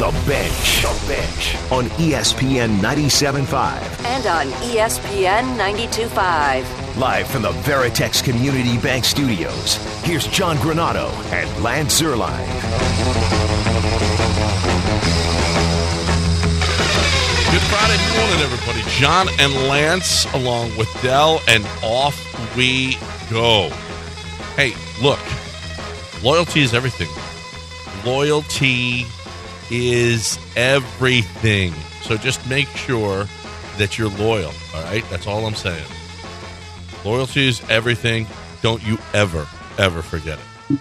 The Bench. The Bench on ESPN 97.5. And on ESPN 92.5. Live from the Veritex Community Bank Studios, here's John Granato and Lance Zierlein. Good Friday morning, everybody. John and Lance along with Dell, and off we go. Hey, look, loyalty is everything. Loyalty is everything. So just make sure that you're loyal, all right? That's all I'm saying. Loyalty is everything. Don't you ever, ever forget it.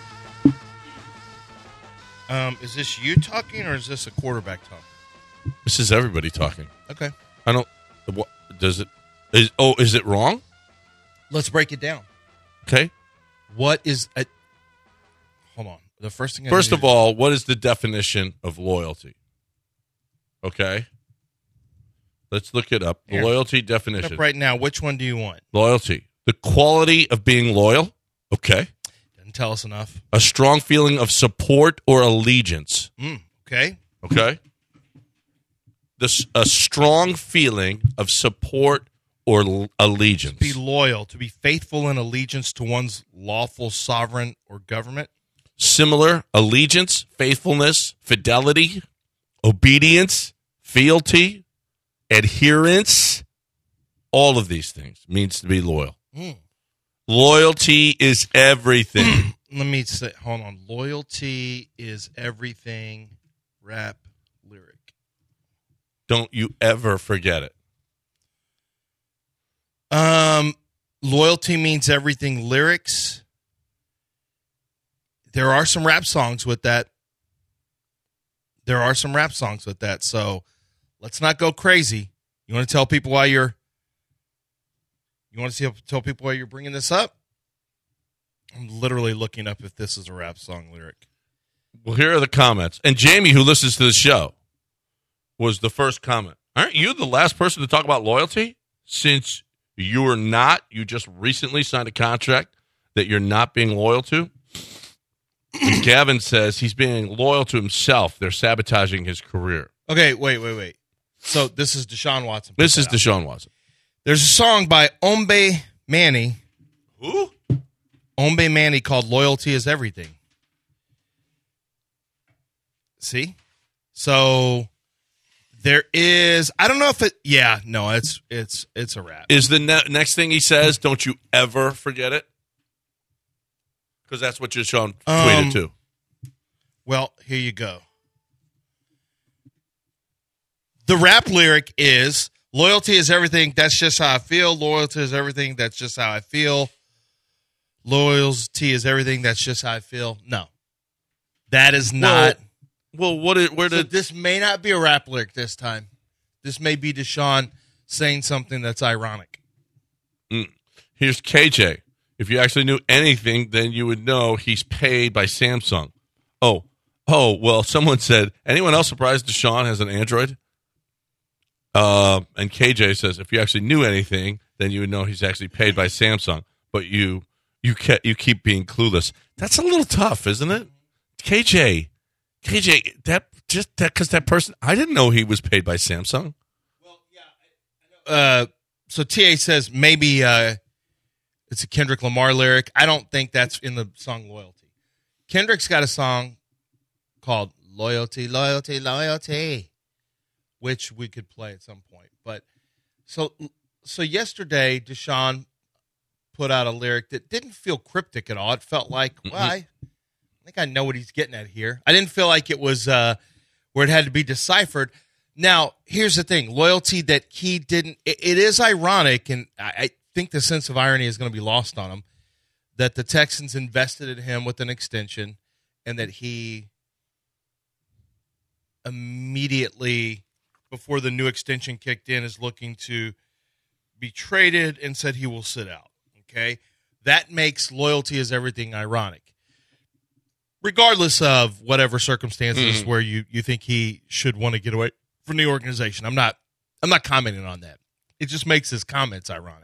Is this you talking, or is this a quarterback talking? This is everybody talking. Okay. I don't. What does it? Is it wrong? Let's break it down. Okay. What is a? Hold on. The first thing. First of all, what is the definition of loyalty? Okay. Let's look it up. The Here. loyalty definition. Right now, which one do you want? Loyalty. The quality of being loyal. Okay. Doesn't tell us enough. A strong feeling of support or allegiance. Okay. Okay. A strong feeling of support or allegiance. To be loyal, to be faithful in allegiance to one's lawful sovereign or government. Similar allegiance, faithfulness, fidelity, obedience, fealty, adherence. All of these things means to be loyal. Loyalty is everything. Let me say, hold on. Loyalty is everything. Rap lyric. Don't you ever forget it. Loyalty means everything lyrics. There are some rap songs with that. So let's not go crazy. You want to tell people why you're bringing this up? I'm literally looking up if this is a rap song lyric. Well, here are the comments. And Jamie, who listens to the show, was the first comment. Aren't you the last person to talk about loyalty? Since you're not, you just recently signed a contract that you're not being loyal to. And Gavin says he's being loyal to himself. They're sabotaging his career. Okay, wait. So this is Deshaun Watson. This is Deshaun Watson. There's a song by Ombe Manny. Who? Ombe Manny called Loyalty is Everything. See? So there is, I don't know if it, it's a rap. Is the next thing he says, don't you ever forget it? Because that's what Deshaun tweeted too. Well, here you go. The rap lyric is, loyalty is everything, that's just how I feel. Loyalty is everything, that's just how I feel. Loyalty is everything, that's just how I feel. No. That is not. Well, this may not be a rap lyric this time. This may be Deshaun saying something that's ironic. Here's KJ. If you actually knew anything, then you would know he's paid by Samsung. Oh, well, someone said, anyone else surprised Deshaun has an Android? And KJ says, if you actually knew anything, then you would know he's actually paid by Samsung. But you keep being clueless. That's a little tough, isn't it? KJ, because that person, I didn't know he was paid by Samsung. Well, yeah, I know. So TA says maybe it's a Kendrick Lamar lyric. I don't think that's in the song Loyalty. Kendrick's got a song called Loyalty, Loyalty, Loyalty, which we could play at some point. But so yesterday, Deshaun put out a lyric that didn't feel cryptic at all. It felt like, I think I know what he's getting at here. I didn't feel like it was where it had to be deciphered. Now, here's the thing. Loyalty that he didn't, it is ironic, and I think the sense of irony is going to be lost on him, that the Texans invested in him with an extension and that he immediately, before the new extension kicked in, is looking to be traded and said he will sit out. Okay? That makes loyalty is everything ironic. Regardless of whatever circumstances where you think he should want to get away from the organization. I'm not commenting on that. It just makes his comments ironic.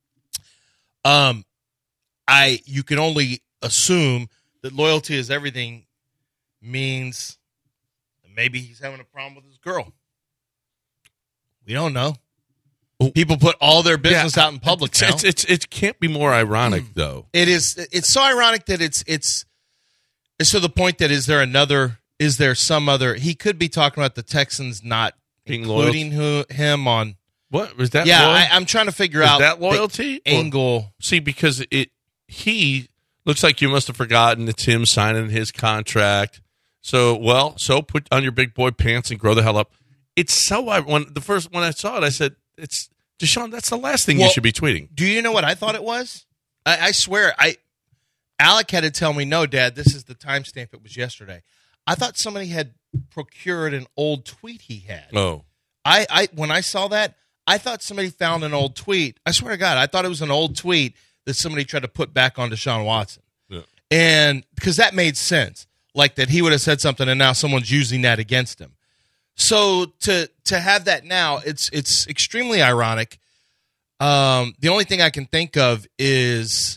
You can only assume that loyalty is everything means Maybe he's having a problem with his girl. We don't know. People put all their business out in public now. It can't be more ironic, though. It is. It's so ironic that it's to the point that is there some other? He could be talking about the Texans not Being including him on. What was that? Yeah, I'm trying to figure out that loyalty the angle. See, because he looks like you must have forgotten it's him signing his contract. So put on your big boy pants and grow the hell up. It's so when I saw it, I said, "It's Deshaun. That's the last thing you should be tweeting." Do you know what I thought it was? I swear, Alec had to tell me, "No, Dad, this is the timestamp. It was yesterday." I thought somebody had procured an old tweet he had. Oh, when I saw that, I thought somebody found an old tweet. I swear to God, I thought it was an old tweet that somebody tried to put back on Deshaun Watson. Yeah. And because that made sense, like that he would have said something and now someone's using that against him. So to have that now, it's extremely ironic. The only thing I can think of is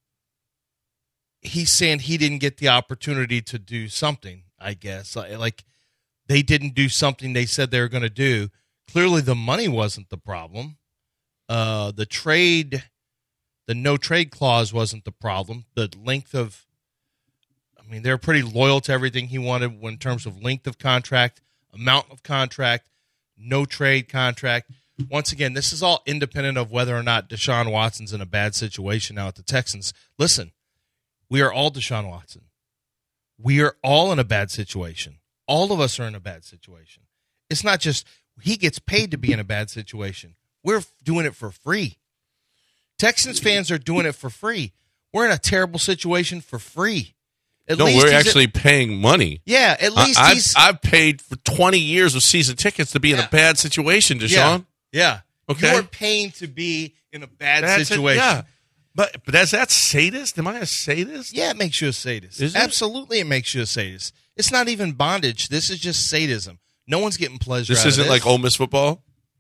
he's saying he didn't get the opportunity to do something, I guess. Like they didn't do something they said they were going to do. Clearly the money wasn't the problem. The no trade clause wasn't the problem. The length of, they're pretty loyal to everything he wanted in terms of length of contract, amount of contract, no trade contract. Once again, this is all independent of whether or not Deshaun Watson's in a bad situation now at the Texans. Listen, we are all Deshaun Watson. We are all in a bad situation. All of us are in a bad situation. It's not just he gets paid to be in a bad situation. We're doing it for free. Texans fans are doing it for free. We're in a terrible situation for free. We're actually paying money. Yeah, at least I've paid for 20 years of season tickets to be in a bad situation, Deshaun. Yeah. Okay. You're paying to be in a bad situation. Yeah. But is that sadist? Am I a sadist? Yeah, it makes you a sadist. Is it? Absolutely, it makes you a sadist. It's not even bondage. This is just sadism. No one's getting pleasure out of this. This isn't like Ole Miss football?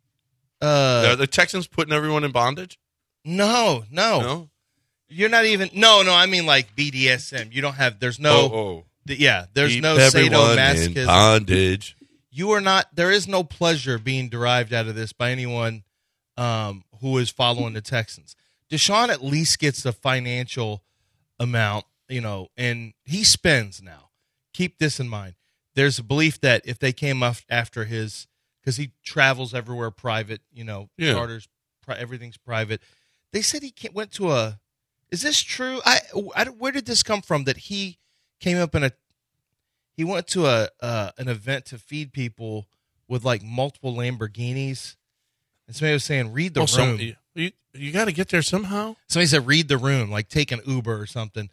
Are the Texans putting everyone in bondage? No. You're not even. No. I mean like BDSM. You don't have. There's no. There's no sadomasochism. In bondage. You are not. There is no pleasure being derived out of this by anyone who is following the Texans. Deshaun at least gets the financial amount, and he spends now. Keep this in mind. There's a belief that if they came up after his, because he travels everywhere private, charters, everything's private. They said he went to a. Is this true? Where did this come from? That he came up he went to an event to feed people with like multiple Lamborghinis, and somebody was saying, "Read the room." You got to get there somehow. Somebody said, "Read the room," like take an Uber or something.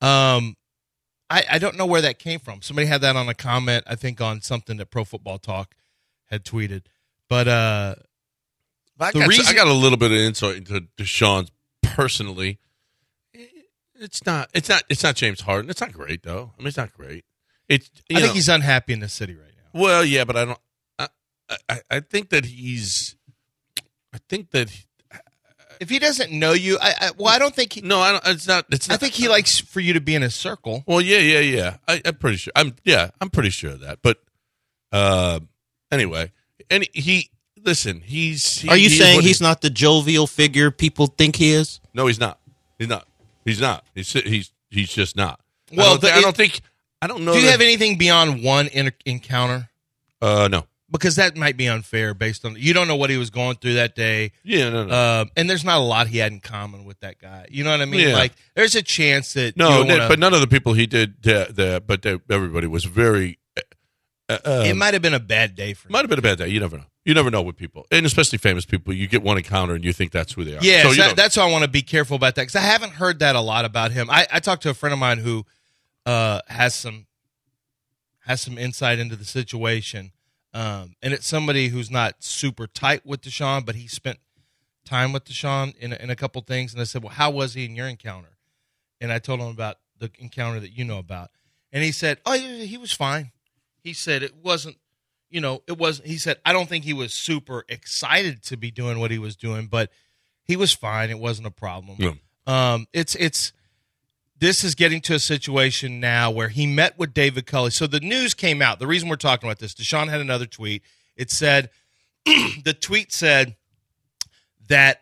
I don't know where that came from. Somebody had that on a comment, I think, on something that Pro Football Talk had tweeted. But I got a little bit of insight into Deshaun personally. It's not James Harden. It's not great though. It's not great. I think he's unhappy in the city right now. Well, yeah, but I don't. I think that if he doesn't know you, I don't think he. No, I don't. It's not. I think he likes for you to be in his circle. Well, yeah. I'm pretty sure. I'm pretty sure of that. But anyway, and listen. Are you saying he's not the jovial figure people think he is? No, he's not. He's not. He's just not. Well, I don't know. Do you have anything beyond one encounter? No. Because that might be unfair based on you don't know what he was going through that day. Yeah, no. And there's not a lot he had in common with that guy. You know what I mean? Yeah. Like there's a chance that but none of the people he did that. But everybody was very. It might have been a bad day for him. Might have been a bad day. You never know. You never know with people, and especially famous people. You get one encounter and you think that's who they are. Yeah, so that's why I want to be careful about that because I haven't heard that a lot about him. I talked to a friend of mine who has some insight into the situation. And it's somebody who's not super tight with Deshaun, but he spent time with Deshaun in a couple things. And I said, well, how was he in your encounter? And I told him about the encounter that you know about. And he said, oh, he was fine. He said it wasn't, he said, I don't think he was super excited to be doing what he was doing, but he was fine. It wasn't a problem. Yeah. this is getting to a situation now where he met with David Culley. So the news came out. The reason we're talking about this, Deshaun had another tweet. It said, the tweet said that,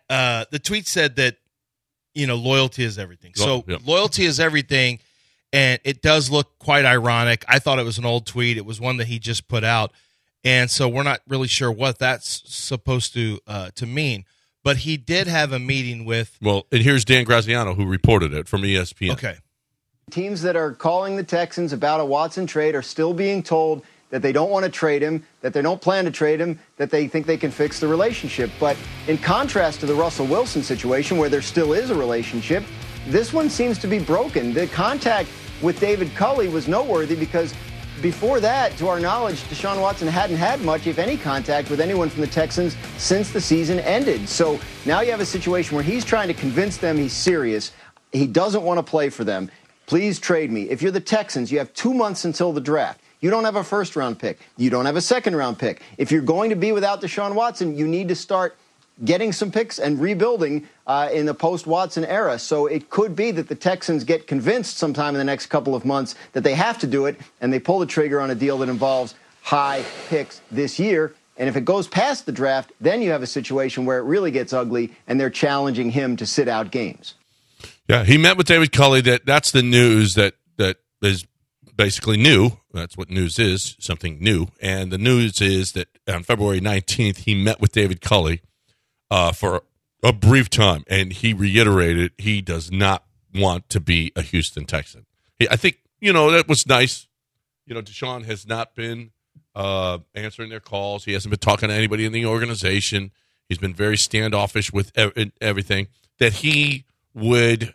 loyalty is everything. So loyalty is everything, and it does look quite ironic. I thought it was an old tweet. It was one that he just put out, and so we're not really sure what that's supposed to mean. But he did have a meeting with... Well, and here's Dan Graziano, who reported it from ESPN. Okay. Teams that are calling the Texans about a Watson trade are still being told that they don't want to trade him, that they don't plan to trade him, that they think they can fix the relationship. But in contrast to the Russell Wilson situation, where there still is a relationship, this one seems to be broken. The contact with David Culley was noteworthy because before that, to our knowledge, Deshaun Watson hadn't had much, if any, contact with anyone from the Texans since the season ended. So now you have a situation where he's trying to convince them he's serious. He doesn't want to play for them. Please trade me. If you're the Texans, you have 2 months until the draft. You don't have a first-round pick. You don't have a second-round pick. If you're going to be without Deshaun Watson, you need to start getting some picks and rebuilding in the post-Watson era. So it could be that the Texans get convinced sometime in the next couple of months that they have to do it, and they pull the trigger on a deal that involves high picks this year. And if it goes past the draft, then you have a situation where it really gets ugly, and they're challenging him to sit out games. Yeah, he met with David Culley. That's the news that is basically new. That's what news is, something new. And the news is that on February 19th, he met with David Culley for a brief time, and he reiterated he does not want to be a Houston Texan. I think, that was nice. Deshaun has not been answering their calls. He hasn't been talking to anybody in the organization. He's been very standoffish with everything. That he would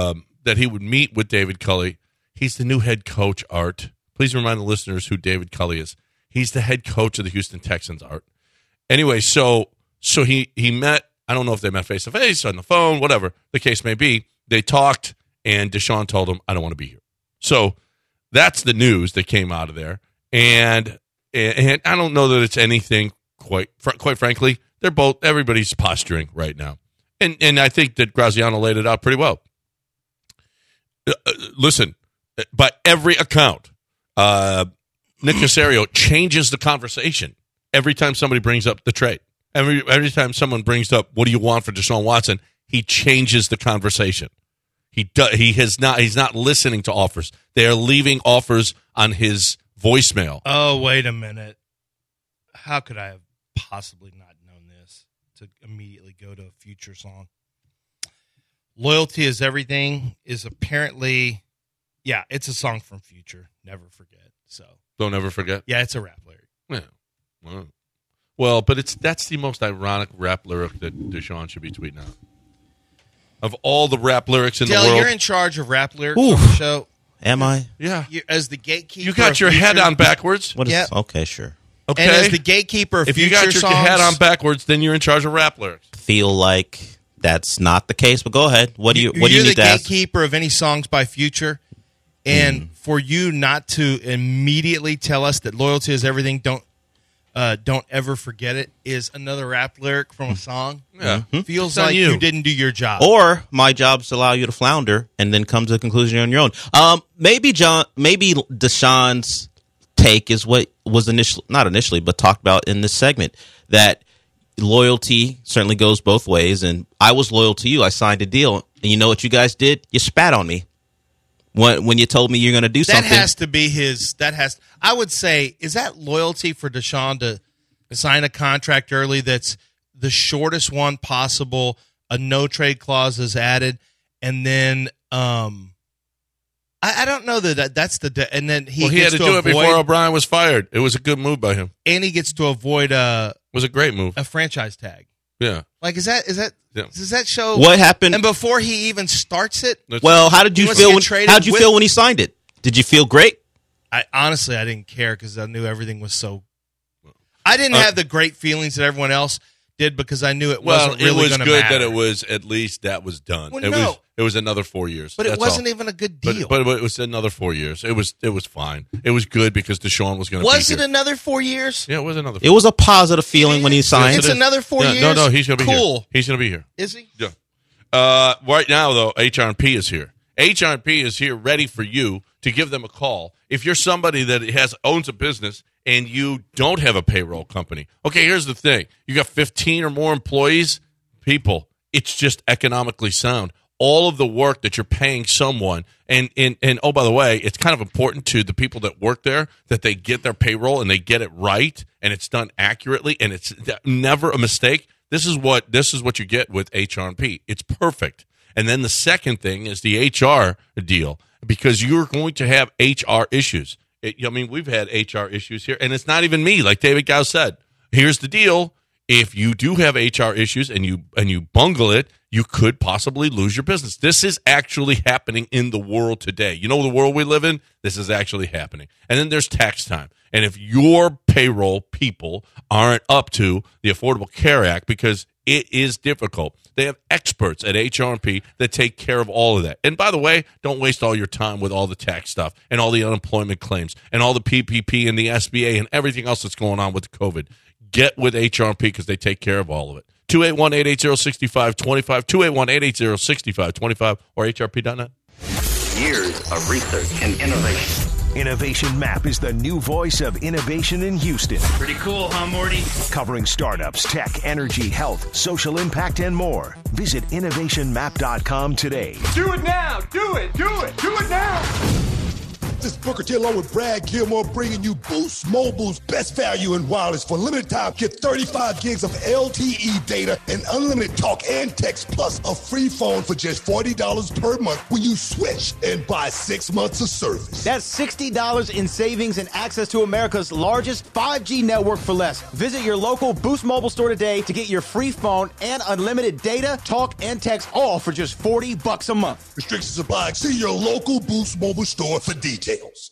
meet with David Culley. He's the new head coach, Art. Please remind the listeners who David Culley is. He's the head coach of the Houston Texans, Art. Anyway, so he met. I don't know if they met face to face, on the phone, whatever the case may be. They talked, and Deshaun told him, "I don't want to be here." So that's the news that came out of there. And I don't know that it's anything quite frankly. Everybody's posturing right now. And I think that Graziano laid it out pretty well. Listen, by every account, Nick Caserio changes the conversation every time somebody brings up the trade. Every time someone brings up, what do you want for Deshaun Watson, he changes the conversation. He's not listening to offers. They are leaving offers on his voicemail. Oh, wait a minute. How could I have possibly not known this to immediately go to a Future song? Loyalty is Everything is apparently, it's a song from Future. Never forget. So don't ever forget. Yeah, it's a rap lyric. Yeah. Well, but that's the most ironic rap lyric that Deshaun should be tweeting out. Of all the rap lyrics in the world, you're in charge of rap lyrics on the show. Am I? Yeah. As the gatekeeper, you got your head on backwards. What is? Okay, sure. Okay. And as the gatekeeper of if Future you got your songs, head on backwards, then you're in charge of rap lyrics. Feel like that's not the case, but go ahead. What do you need to ask? You're the gatekeeper of any songs by Future, and for you not to immediately tell us that loyalty is everything, don't ever forget it, is another rap lyric from a song. Yeah. Feels like you didn't do your job. Or my job's to allow you to flounder and then come to a conclusion on your own. Maybe Deshaun's take is what was not initially, but talked about in this segment, that loyalty certainly goes both ways, and I was loyal to you. I signed a deal, and you know what you guys did? You spat on me when you told me you're going to do something. That has to be his. I would say, is that loyalty for Deshaun to sign a contract early that's the shortest one possible? A no trade clause is added, and then I don't know that's the and then he had to do it before O'Brien was fired. It was a good move by him, and he gets to avoid it was a great move, a franchise tag. Yeah, like does that show what happened? And before he even starts it, well, how did you feel? How did you feel when he signed it? Did you feel great? I didn't care because I knew everything was so. I didn't have the great feelings that everyone else did because I knew it wasn't really going to matter. It was good that it was at least that was done. Well, it was another 4 years, but it wasn't even a good deal. But it was another 4 years. It was fine. It was good because Deshaun was going to. Was it another 4 years? Yeah, it was another. It was a positive feeling when he signed. It's another 4 years. No, he's going to be here. Cool. He's going to be here. Is he? Yeah. Right now, though, HR&P is here, H&P is here ready for you to give them a call. If you're somebody that owns a business and you don't have a payroll company, okay, here's the thing. You got 15 or more employees, people, it's just economically sound. All of the work that you're paying someone, and oh, by the way, it's kind of important to the people that work there that they get their payroll and they get it right and it's done accurately and it's never a mistake. This is what you get with H&P. It's perfect. And then the second thing is the HR deal, because you're going to have HR issues. We've had HR issues here, and it's not even me, like David Gow said. Here's the deal. If you do have HR issues and you bungle it, you could possibly lose your business. This is actually happening in the world today. You know the world we live in? This is actually happening. And then there's tax time. And if your payroll people aren't up to the Affordable Care Act, because it is difficult, they have experts at H&P that take care of all of that. And by the way, don't waste all your time with all the tax stuff and all the unemployment claims and all the PPP and the SBA and everything else that's going on with COVID. Get with H&P because they take care of all of it. 281-880-6525, 281-880-6525, or hrp.net. Years of research and innovation. Innovation Map is the new voice of innovation in Houston. Pretty cool, huh, Morty? Covering startups, tech, energy, health, social impact, and more. Visit innovationmap.com today. Do it now! Do it! Do it! Do it now! This is Booker T along with Brad Gilmore bringing you Boost Mobile's best value in wireless. For a limited time, get 35 gigs of LTE data and unlimited talk and text plus a free phone for just $40 per month when you switch and buy 6 months of service. That's $60 in savings and access to America's largest 5G network for less. Visit your local Boost Mobile store today to get your free phone and unlimited data, talk, and text all for just $40 a month. Restrictions apply. See your local Boost Mobile store for details.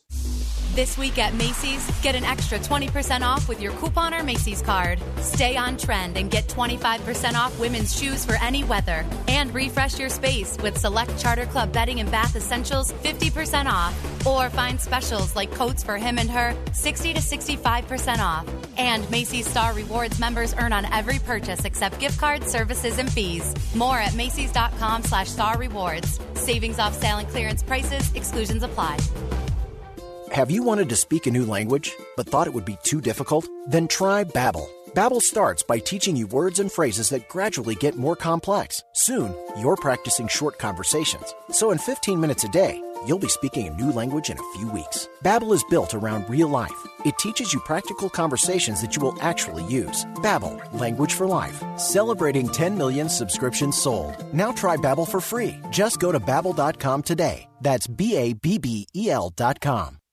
This week at Macy's, get an extra 20% off with your coupon or Macy's card. Stay on trend and get 25% off women's shoes for any weather. And refresh your space with select Charter Club bedding and bath essentials 50% off. Or find specials like coats for him and her 60 to 65% off. And Macy's Star Rewards members earn on every purchase except gift cards, services, and fees. More at Macys.com/Star Rewards. Savings off sale and clearance prices. Exclusions apply. Have you wanted to speak a new language, but thought it would be too difficult? Then try Babbel. Babbel starts by teaching you words and phrases that gradually get more complex. Soon, you're practicing short conversations. So in 15 minutes a day, you'll be speaking a new language in a few weeks. Babbel is built around real life. It teaches you practical conversations that you will actually use. Babbel, language for life. Celebrating 10 million subscriptions sold. Now try Babbel for free. Just go to Babbel.com today. That's BABBEL.com.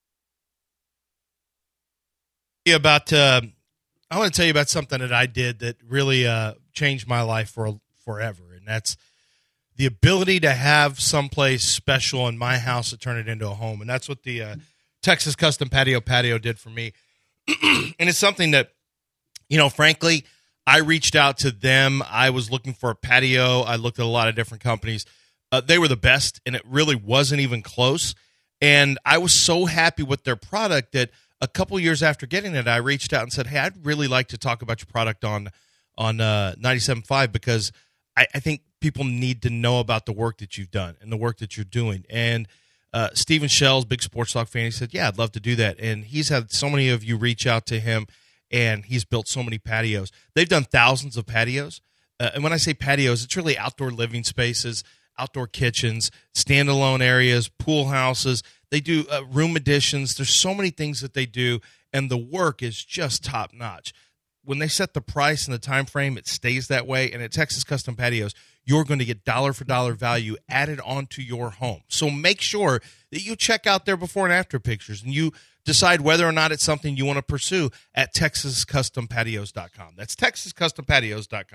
I want to tell you about something that I did that really changed my life forever, and that's the ability to have someplace special in my house to turn it into a home, and that's what the Texas Custom Patio did for me. And it's something that, frankly, I reached out to them. I was looking for a patio. I looked at a lot of different companies. They were the best, and it really wasn't even close, and I was so happy with their product that a couple years after getting it, I reached out and said, hey, I'd really like to talk about your product on 97.5 because I think people need to know about the work that you've done and the work that you're doing. And Stephen Shell's big sports talk fan, he said, yeah, I'd love to do that. And he's had so many of you reach out to him, and he's built so many patios. They've done thousands of patios. And when I say patios, it's really outdoor living spaces, outdoor kitchens, standalone areas, pool houses. They do room additions. There's so many things that they do, and the work is just top notch. When they set the price and the time frame, it stays that way. And at Texas Custom Patios, you're going to get dollar for dollar value added onto your home. So make sure that you check out their before and after pictures, and you decide whether or not it's something you want to pursue at TexasCustomPatios.com. That's TexasCustomPatios.com.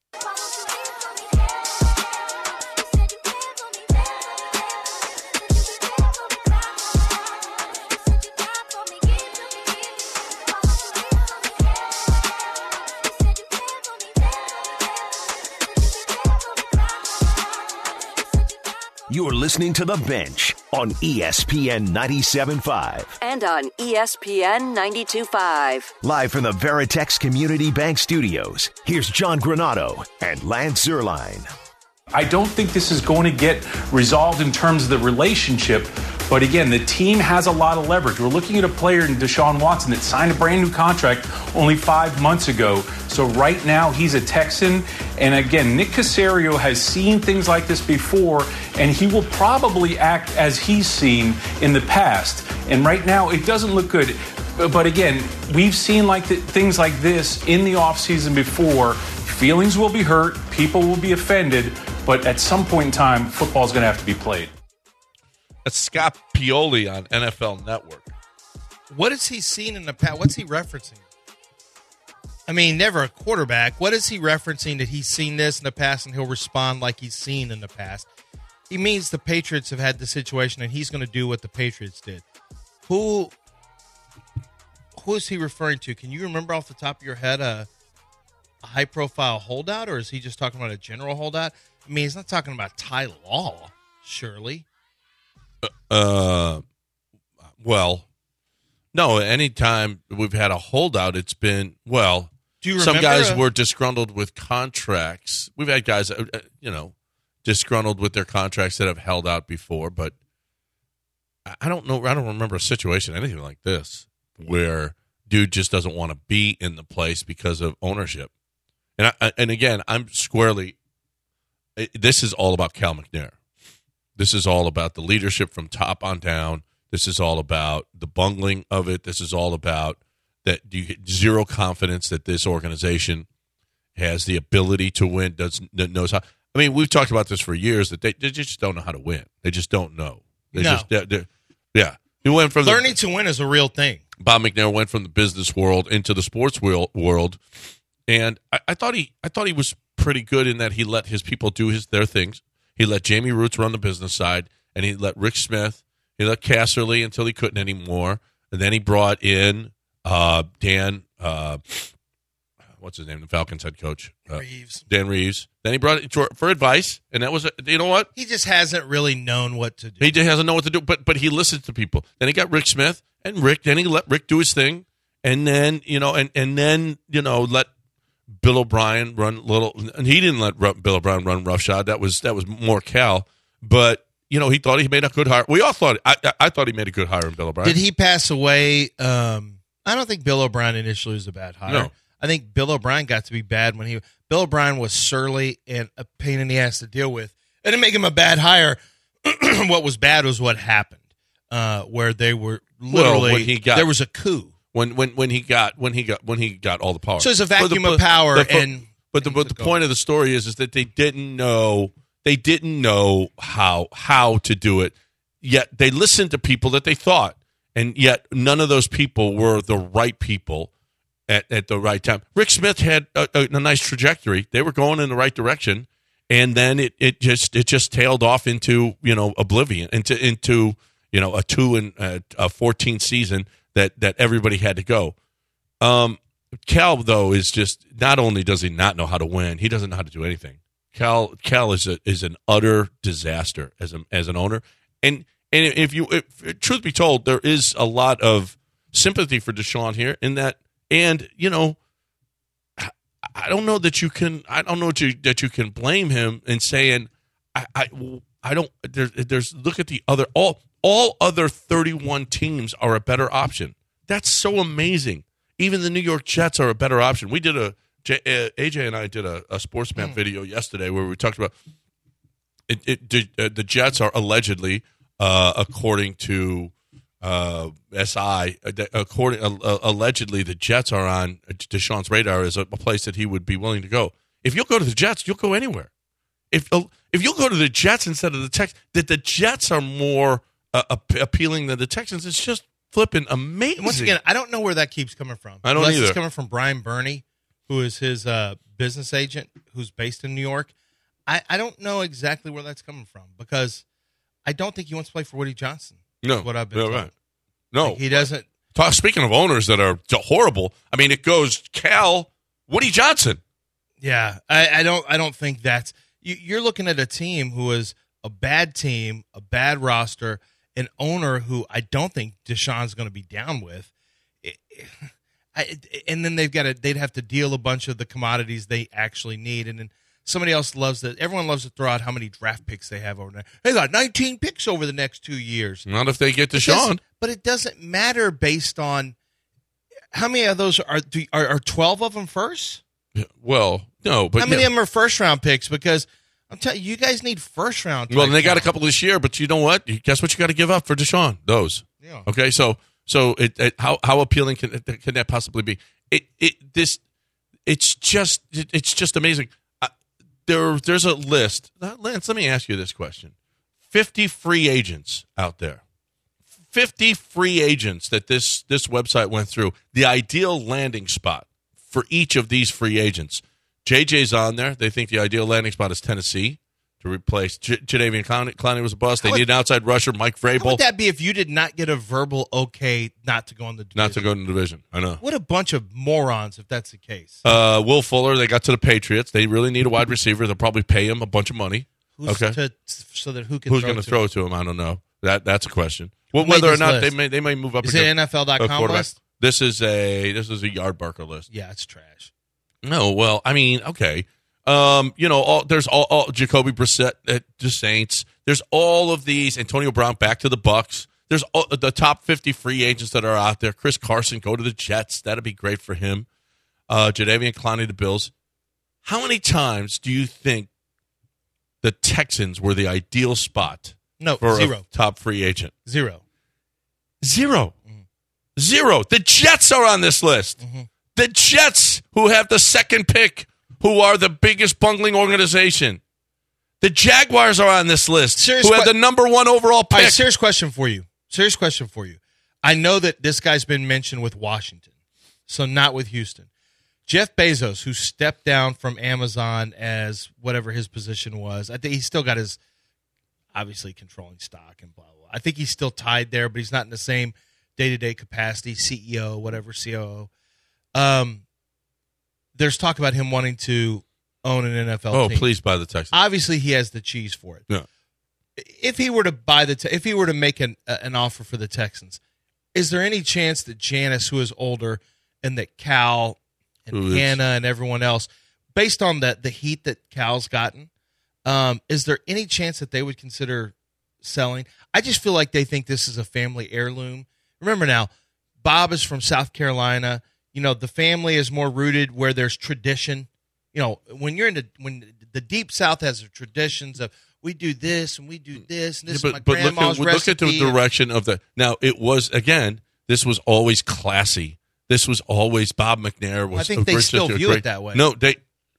You're listening to The Bench on ESPN 97.5. And on ESPN 92.5. Live from the Veritex Community Bank Studios, here's John Granado and Lance Zierlein. I don't think this is going to get resolved in terms of the relationship. But again, the team has a lot of leverage. We're looking at a player in Deshaun Watson that signed a brand new contract only 5 months ago. So right now he's a Texan. And again, Nick Caserio has seen things like this before, and he will probably act as he's seen in the past. And right now it doesn't look good. But again, we've seen things like this in the offseason before. Feelings will be hurt. People will be offended. But at some point in time, football is going to have to be played. That's Scott Pioli on NFL Network. What has he seen in the past? What's he referencing? I mean, never a quarterback. What is he referencing that he's seen this in the past and he'll respond like he's seen in the past? He means the Patriots have had the situation and he's going to do what the Patriots did. Who is he referring to? Can you remember off the top of your head a high-profile holdout, or is he just talking about a general holdout? I mean, he's not talking about Ty Law, surely. Well, no, anytime we've had a holdout, it's been, well, do you some guys were disgruntled with contracts. We've had guys, disgruntled with their contracts that have held out before, but I don't know. I don't remember a situation, anything like this, where dude just doesn't want to be in the place because of ownership. And again, I'm squarely, this is all about Cal McNair. This is all about the leadership from top on down. This is all about the bungling of it. This is all about that you get zero confidence that this organization has the ability to win, knows how. I mean, we've talked about this for years, that they just don't know how to win. They just don't know. Yeah. He went from learning to win is a real thing. Bob McNair went from the business world into the sports world, and I thought he was pretty good in that he let his people do their things. He let Jamie Roots run the business side, and he let Rick Smith, he let Casserly until he couldn't anymore, and then he brought in Dan, what's his name, the Falcons head coach? Dan Reeves. Then he brought it for advice, and that was, you know what? He just hasn't really known what to do. He just hasn't known what to do, but he listened to people. Then he got Rick Smith, and then he let Rick do his thing, and then, let Bill O'Brien run and he didn't let Bill O'Brien run roughshod. That was more Cal, but he thought he made a good hire. We all thought I thought he made a good hire in Bill O'Brien. Did he pass away? I don't think Bill O'Brien initially was a bad hire. No. I think Bill O'Brien got to be bad when Bill O'Brien was surly and a pain in the ass to deal with. It didn't make him a bad hire. What was bad was what happened, where they were literally there was a coup. When he got all the power. So there's a vacuum of power, but the point of the story is that they didn't know how to do it. Yet they listened to people that they thought, and yet none of those people were the right people at the right time. Rick Smith had a nice trajectory; they were going in the right direction, and then it just tailed off into oblivion, into a 2-14 season. That everybody had to go. Cal, though, is just, not only does he not know how to win, he doesn't know how to do anything. Cal is an utter disaster as an owner. And if truth be told, there is a lot of sympathy for Deshaun here in that, and I don't know that you can blame him in saying I don't. There's look at the other all other 31 teams are a better option. That's so amazing. Even the New York Jets are a better option. We did AJ and I did a Sportsman video yesterday where we talked about the Jets are allegedly, according to SI, allegedly the Jets are on Deshaun's radar as a place that he would be willing to go. If you'll go to the Jets, you'll go anywhere. If you'll go to the Jets instead of the Texans, that the Jets are more appealing than the Texans, it's just flipping amazing. And once again, I don't know where that keeps coming from. I don't Unless either. It's coming from Brian Burney, who is his business agent, who's based in New York. I don't know exactly where that's coming from because I don't think he wants to play for Woody Johnson. No, what I've been told. Right. No, like he doesn't. Speaking of owners that are horrible, I mean, it goes Cal, Woody Johnson. Yeah, I don't think that's. You're looking at a team who is a bad team, a bad roster, an owner who I don't think Deshaun's going to be down with. And then they'd have to deal a bunch of the commodities they actually need. And then somebody else loves that. Everyone loves to throw out how many draft picks they have over there. They got 19 picks over the next 2 years. Not if they get Deshaun. But it doesn't matter based on how many of those are 12 of them first? Well, no, but how many of them are first round picks? Because I'm telling you, you guys need first round. Well, they got a couple this year, but you know what? Guess what? You got to give up for Deshaun. Those. Yeah. Okay, so how appealing can that possibly be? It's just amazing. There's a list. Lance, let me ask you this question: 50 free agents out there. 50 free agents that this website went through. The ideal landing spot for each of these free agents. JJ's on there. They think the ideal landing spot is Tennessee to replace Jadeveon Clowney was a bust. They need an outside rusher, Mike Vrabel. How would that be if you did not get a verbal okay not to go in the division? Not to go in the division. I know. What a bunch of morons if that's the case. Will Fuller, they got to the Patriots. They really need a wide receiver. They'll probably pay him a bunch of money. Who's going to throw to him? I don't know. That's a question. Well, whether or not they may move up. Is it NFL.com list? This is a Yardbarker list. Yeah, it's trash. No, well, I mean, okay. There's all Jacoby Brissett at the Saints. There's all of these. Antonio Brown back to the Bucks. There's the top 50 free agents that are out there. Chris Carson, go to the Jets. That'd be great for him. Jadeveon Clowney, the Bills. How many times do you think the Texans were the ideal spot for zero. a top free agent? Zero. The Jets are on this list. Mm-hmm. The Jets, who have the second pick, who are the biggest bungling organization. The Jaguars are on this list, who have the number one overall pick. All right, serious question for you. I know that this guy's been mentioned with Washington, so not with Houston. Jeff Bezos, who stepped down from Amazon as whatever his position was, I think he's still got his, obviously, controlling stock and blah, blah, blah. I think he's still tied there, but he's not in the same day-to-day capacity, CEO, whatever, COO. There's talk about him wanting to own an NFL team. Oh, please buy the Texans. Obviously, he has the cheese for it. Yeah. If he were to if he were to make an offer for the Texans, is there any chance that Janice, who is older, and that Cal and Hannah and everyone else, based on the heat that Cal's gotten, is there any chance that they would consider selling? I just feel like they think this is a family heirloom. Remember now, Bob is from South Carolina. You know, the family is more rooted where there's tradition. You know, when the Deep South has the traditions of we do this and we do this and this is my grandma's recipe. Look at the direction of the. Now it was again. This was always classy. This was always Bob McNair was. I think they still view it that way. No, they.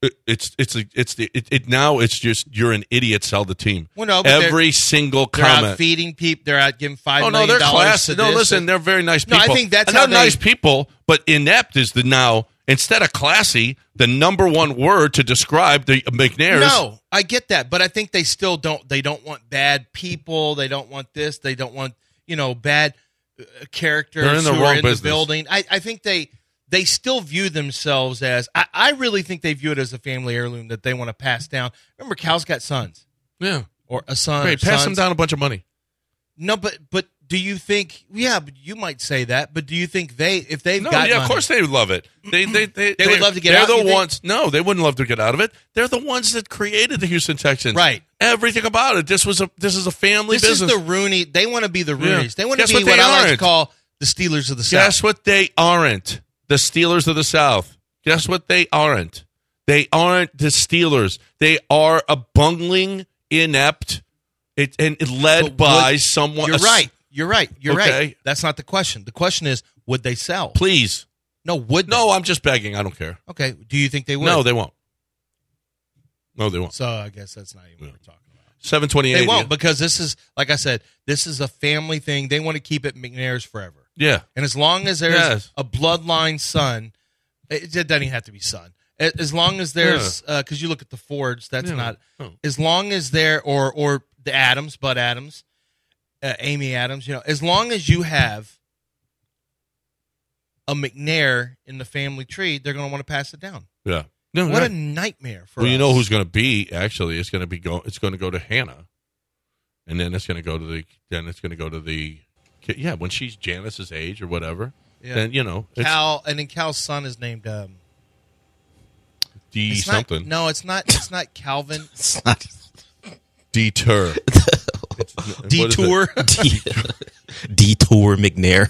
Now it's just you're an idiot. Sell the team. Well, no, but every single comment. They're out feeding people. They're out giving $5 million. No, they're classy. No, listen, they're very nice people. No, I think that's how they're nice people. But inept is the now instead of classy, the number one word to describe the McNairs. No, I get that, but I think they still don't. They don't want bad people. They don't want this. They don't want bad characters. They're in the wrong business. The building. I think they still view themselves as, I really think they view it as a family heirloom that they want to pass down. Remember, Cal's got sons. Yeah. Or a son. Great, pass them down a bunch of money. No, but do you think, but you might say that, but do you think if they've got money, of course they would love it. They would love to get out? They're the ones, no, they wouldn't love to get out of it. They're the ones that created the Houston Texans. Right. Everything about it. This is a family business. This is the Rooney. They want to be the Rooneys. Yeah. They want to be what I like to call the Steelers of the South. Guess what they aren't? The Steelers of the South. Guess what they aren't? They aren't the Steelers. They are a bungling, inept, led by someone. You're right. That's not the question. The question is, would they sell? Please. No, would they? No, I'm just begging. I don't care. Okay. Do you think they would? No, they won't. No, they won't. So I guess that's not even what we're talking about. 728. They won't because this is, like I said, this is a family thing. They want to keep it McNair's forever. Yeah. And as long as there's a bloodline son, it doesn't even have to be son. As long as there's, because you look at the Fords, that's not. Oh. As long as there, or the Adams, Bud Adams, Amy Adams, as long as you have a McNair in the family tree, they're going to want to pass it down. Yeah. No, what a nightmare for us. Well, you know who's going to be, actually, it's going to go to Hannah. And then it's going to go to the, when she's Janice's age or whatever. Yeah. Then, Cal, and then Cal's son is named D It's something. No, it's not. It's not Calvin. It's not Detour. Detour. Detour McNair.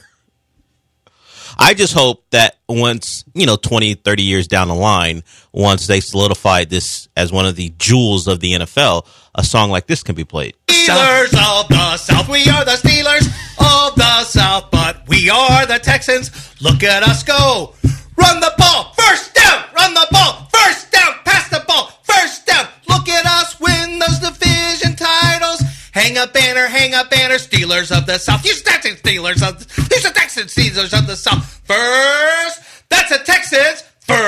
I just hope that once, 20, 30 years down the line, once they solidify this as one of the jewels of the NFL, a song like this can be played. Steelers of the South, we are the Steelers of the South, but we are the Texans. Look at us go. Run the ball, first down. Run the ball, first down. Pass the ball, first down. Look at us win those division titles. Hang up banner, Steelers of the South. Houston Texans, Steelers of the South. First, that's a Texans.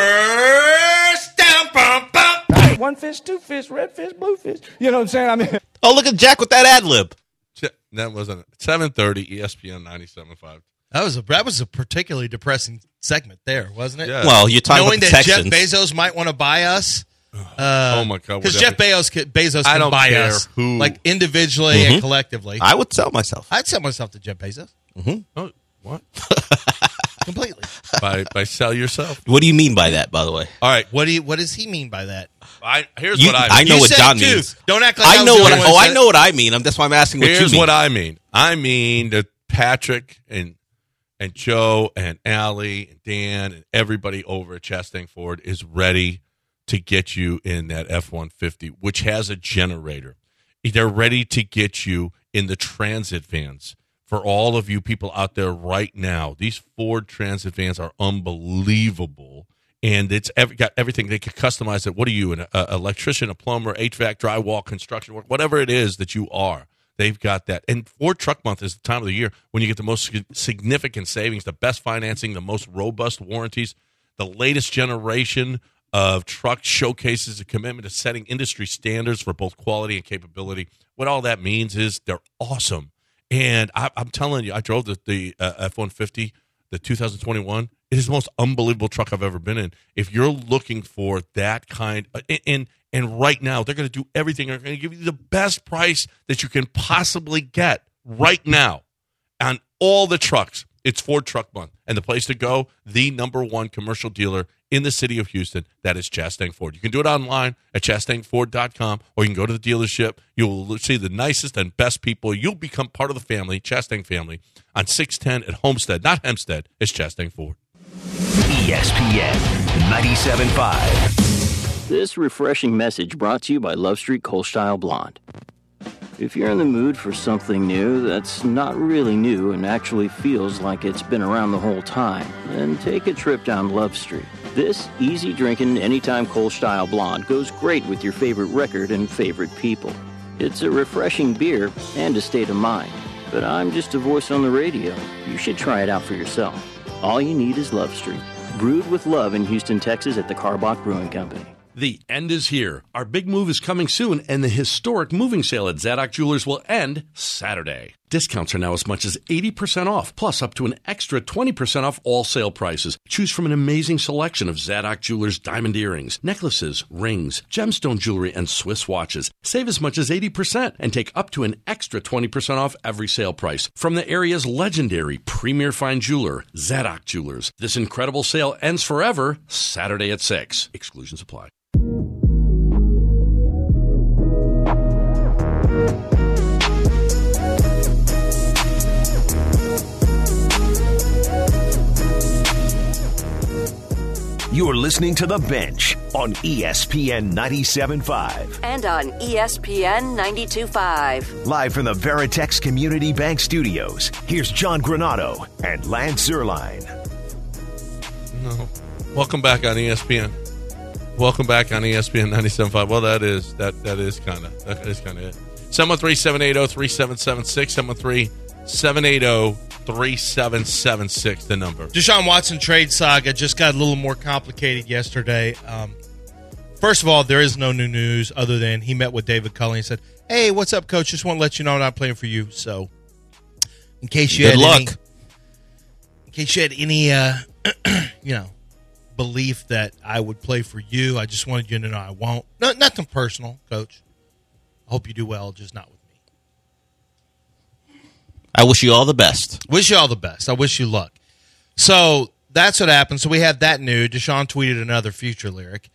First down, bum, bum. One fish, two fish, red fish, blue fish. You know what I'm saying? Oh, look at Jack with that ad lib. That wasn't 7:30 ESPN 97.5. That was a particularly depressing segment there, wasn't it? Yeah. Well, you're talking knowing about the that Texans. Jeff Bezos might want to buy us. Oh my God! Because Jeff Bezos I can don't buy care us, who. like individually and collectively. I would sell myself. I'd sell myself to Jeff Bezos Oh, what? completely. by sell yourself? What do you mean by that, by the way? All right. What does he mean by that? Here's what I mean. I know You what said John it too. means. Don't act like I know what. I I know what I mean. That's why I'm asking what you Here's mean. what I mean. I mean that Patrick and Joe and Allie and Dan and everybody over at Chastang Ford is ready to get you in that F-150, which has a generator. They're ready to get you in the Transit vans. For all of you people out there right now, these Ford Transit vans are unbelievable. And it's got everything. They can customize it. What are you, an electrician, a plumber, HVAC, drywall, construction work, whatever it is that you are. They've got that. And Ford Truck Month is the time of the year when you get the most significant savings, the best financing, the most robust warranties, the latest generation of truck showcases a commitment to setting industry standards for both quality and capability. What all that means is they're awesome. And I'm telling you, I drove the F-150, the 2021. It is the most unbelievable truck I've ever been in. If you're looking for that kind and right now, they're going to do everything. They're going to give you the best price that you can possibly get right now on all the trucks. It's Ford Truck Month. And the place to go, the #1 commercial dealer in the city of Houston, that is Chastang Ford. You can do it online at ChastangFord.com, or you can go to the dealership. You'll see the nicest and best people. You'll become part of the family, Chastang family, on 610 at Homestead. Not Hempstead. It's Chastang Ford. ESPN 97.5. This refreshing message brought to you by Love Street Cold Style Blonde. If you're in the mood for something new that's not really new and actually feels like it's been around the whole time, then take a trip down Love Street. This easy-drinking, anytime Cold Style Blonde goes great with your favorite record and favorite people. It's a refreshing beer and a state of mind, but I'm just a voice on the radio. You should try it out for yourself. All you need is Love Street. Brewed with love in Houston, Texas at the Karbach Brewing Company. The end is here. Our big move is coming soon, and the historic moving sale at Zadok Jewelers will end Saturday. Discounts are now as much as 80% off, plus up to an extra 20% off all sale prices. Choose from an amazing selection of Zadok Jewelers diamond earrings, necklaces, rings, gemstone jewelry, and Swiss watches. Save as much as 80% and take up to an extra 20% off every sale price from the area's legendary premier fine jeweler, Zadok Jewelers. This incredible sale ends forever Saturday at 6. Exclusions apply. You're listening to The Bench on ESPN 97.5. And on ESPN 92.5. Live from the Veritex Community Bank Studios, here's John Granado and Lance Zierlein. No. Welcome back on ESPN. Welcome back on ESPN 97.5. Well, that is kind of it. 713-780-3776. 713-780-3776, the number. Deshaun Watson trade saga just got a little more complicated yesterday. First of all, there is no new news other than he met with David Culley and said, "Hey, what's up, coach? Just want to let you know I'm not playing for you." So, in case you had any belief that I would play for you, I just wanted you to know I won't. No, nothing personal, coach. I hope you do well, just not with me. I wish you all the best. Wish you all the best. I wish you luck. So that's what happened. So we have that new. Deshaun tweeted another future lyric.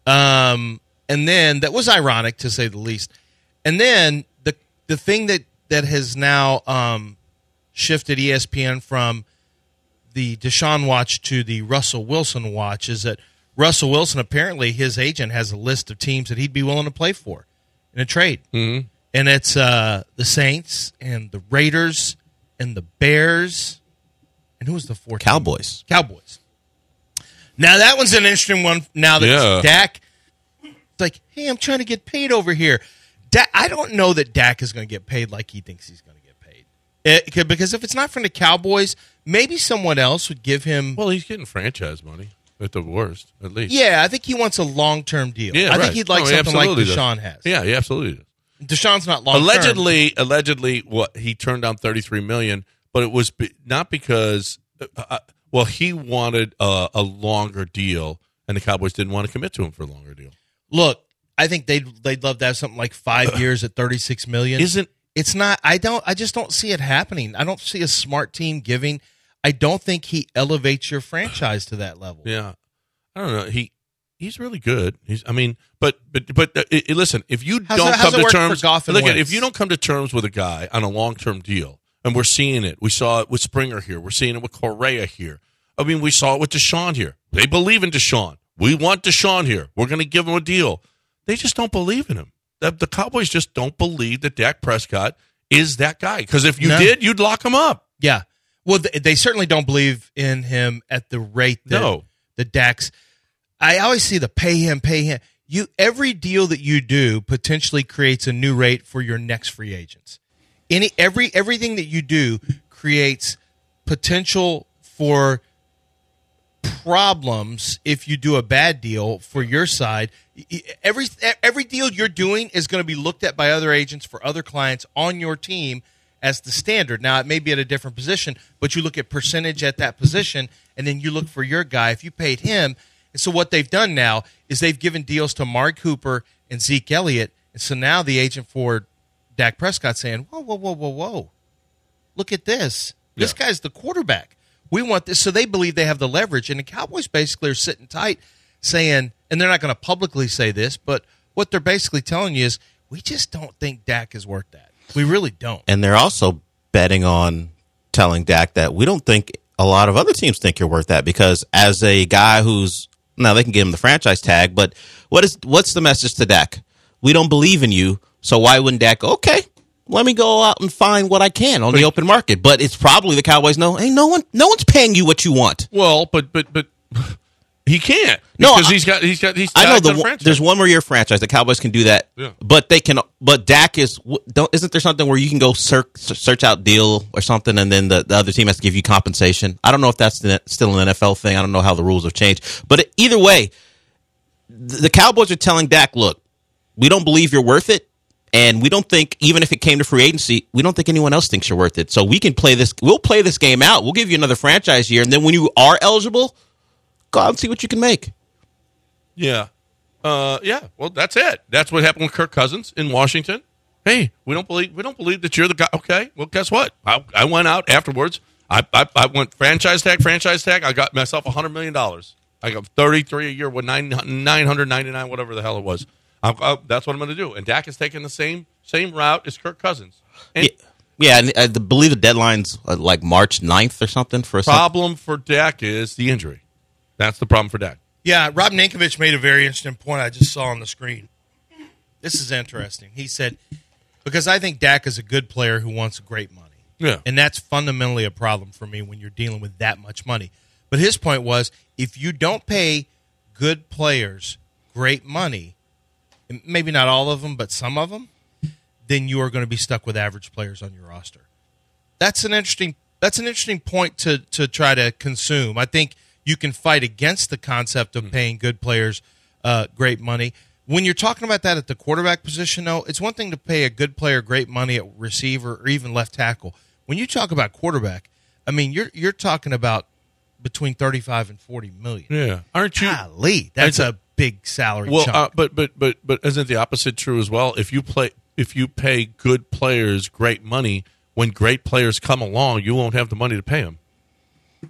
And then that was ironic, to say the least. And then the thing that has now shifted ESPN from the Deshaun watch to the Russell Wilson watch is that Russell Wilson, apparently his agent has a list of teams that he'd be willing to play for in a trade. Mm-hmm. And it's the Saints and the Raiders and the Bears. And who was the fourth? Cowboys. Cowboys. Now, that one's an interesting one now that Dak – it's like, hey, I'm trying to get paid over here. I don't know that Dak is going to get paid like he thinks he's going to get paid. Because if it's not from the Cowboys, maybe someone else would give him – Well, he's getting franchise money at the worst, at least. Yeah, I think he wants a long-term deal. Yeah, I think he'd like something like Deshaun has. Yeah, he absolutely does. Deshaun's not long-term. Allegedly, what he turned down $33 million, but it was not because he wanted a longer deal, and the Cowboys didn't want to commit to him for a longer deal. Look, I think they'd love to have something like 5 years at $36 million. It's not. I just don't see it happening. I don't see a smart team giving. I don't think he elevates your franchise to that level. Yeah, I don't know. He's really good. But listen, if you don't come to terms, if you don't come to terms with a guy on a long-term deal, and we're seeing it. We saw it with Springer here. We're seeing it with Correa here. I mean, we saw it with Deshaun here. They believe in Deshaun. We want Deshaun here. We're going to give him a deal. They just don't believe in him. The Cowboys just don't believe that Dak Prescott is that guy. Because if you did, you'd lock him up. Yeah. Well, they certainly don't believe in him at the rate that the Dak's. I always see the pay him. Every deal that you do potentially creates a new rate for your next free agents. Everything that you do creates potential for problems if you do a bad deal for your side. Every deal you're doing is going to be looked at by other agents for other clients on your team as the standard. Now, it may be at a different position, but you look at percentage at that position, and then you look for your guy. If you paid him, and so what they've done now is they've given deals to Mark Cooper and Zeke Elliott, and so now the agent for Dak Prescott saying, whoa, look at this. This guy's the quarterback. We want this. So they believe they have the leverage, and the Cowboys basically are sitting tight saying, and they're not going to publicly say this, but what they're basically telling you is, we just don't think Dak is worth that. We really don't. And they're also betting on telling Dak that we don't think a lot of other teams think you're worth that, because as a guy who's, now they can give him the franchise tag, but what's the message to Dak? We don't believe in you, so why wouldn't Dak go, okay, let me go out and find what I can on the open market? But it's probably the Cowboys know, hey, no one's paying you what you want. Well, but he can't. Because he's tied to the franchise. There's one more year franchise. The Cowboys can do that. Yeah. But they can. But Dak isn't there something where you can go search out deal or something, and then the other team has to give you compensation? I don't know if that's still an NFL thing. I don't know how the rules have changed. But either way, the Cowboys are telling Dak, look, we don't believe you're worth it. And we don't think, even if it came to free agency, we don't think anyone else thinks you're worth it. So we can play this. We'll play this game out. We'll give you another franchise year, and then when you are eligible, go out and see what you can make. Yeah. Well, that's it. That's what happened with Kirk Cousins in Washington. Hey, we don't believe that you're the guy. Okay. Well, guess what? I went out afterwards. I went franchise tag. I got myself $100 million. I got 33 a year with 999, whatever the hell it was. That's what I'm going to do. And Dak is taking the same route as Kirk Cousins. And and I believe the deadline's like March 9th or something. Problem for Dak is the injury. That's the problem for Dak. Yeah, Rob Ninkovich made a very interesting point I just saw on the screen. This is interesting. He said, because I think Dak is a good player who wants great money. Yeah. And that's fundamentally a problem for me when you're dealing with that much money. But his point was, if you don't pay good players great money, maybe not all of them, but some of them, then you are going to be stuck with average players on your roster. That's an interesting point to try to consume. I think you can fight against the concept of paying good players great money. When you're talking about that at the quarterback position, though, it's one thing to pay a good player great money at receiver or even left tackle. When you talk about quarterback, I mean, you're talking about between 35 and 40 million. Yeah, aren't you? Golly, that's a big salary chunk. But isn't the opposite true as well? If you pay good players great money, when great players come along, you won't have the money to pay them.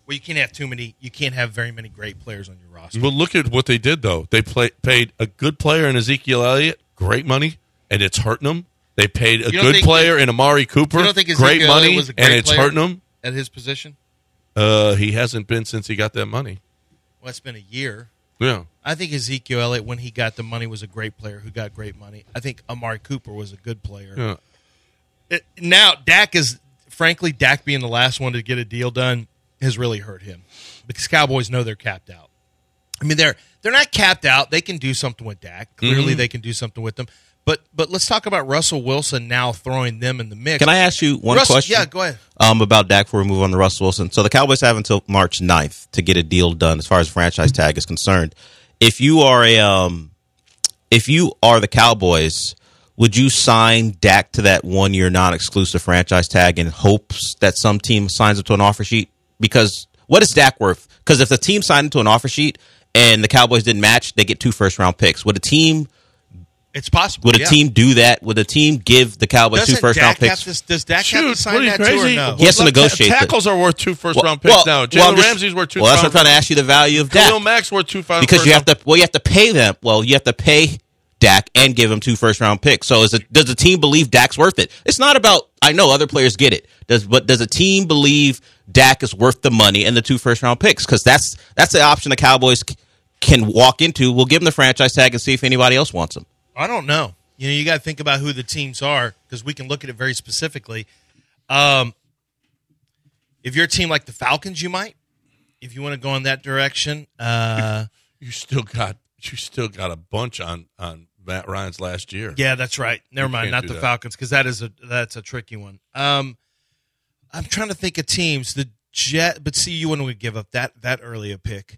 Well, you can't have too many. You can't have very many great players on your roster. Well, look at what they did, though. They paid a good player in Ezekiel Elliott great money, and it's hurting them. They paid a good player in Amari Cooper you don't think Ezekiel great money, was a great and it's player hurting them at his position. He hasn't been since he got that money. Well, it's been a year. Yeah. I think Ezekiel Elliott, when he got the money, was a great player who got great money. I think Amari Cooper was a good player. Yeah. Now, Dak being the last one to get a deal done has really hurt him because Cowboys know they're capped out. I mean, they're not capped out. They can do something with Dak. Clearly, they can do something with them. But let's talk about Russell Wilson now throwing them in the mix. Can I ask you one question? Yeah, go ahead. About Dak before we move on to Russell Wilson. So the Cowboys have until March 9th to get a deal done as far as franchise tag is concerned. If you are the Cowboys, would you sign Dak to that 1-year non-exclusive franchise tag in hopes that some team signs him to an offer sheet? Because what is Dak worth? Because if the team signed him to an offer sheet and the Cowboys didn't match, they get 2 first-round picks. Would a team... It's possible. Would a team do that? Would a team give the Cowboys 2 first-round picks? Does Dak have to sign that too or no? He has to negotiate. Tackles are worth 2 first-round picks now. Jalen Ramsey's worth 2. Well, that's what I'm trying to ask you. The value of Dak. Khalil Mack's worth 2 first-round because you have to pay them. Well, you have to pay Dak and give him 2 first-round picks. So does the team believe Dak's worth it? It's not about. I know other players get it. But does a team believe Dak is worth the money and the 2 first-round picks? Because that's the option the Cowboys can walk into. We'll give them the franchise tag and see if anybody else wants them. I don't know. You got to think about who the teams are because we can look at it very specifically. If you're a team like the Falcons, you might. If you want to go in that direction, you still got a bunch on Matt Ryan's last year. Yeah, that's right. Never mind, not the Falcons because that's a tricky one. I'm trying to think of teams. The Jet, but see, you wouldn't give up that early a pick.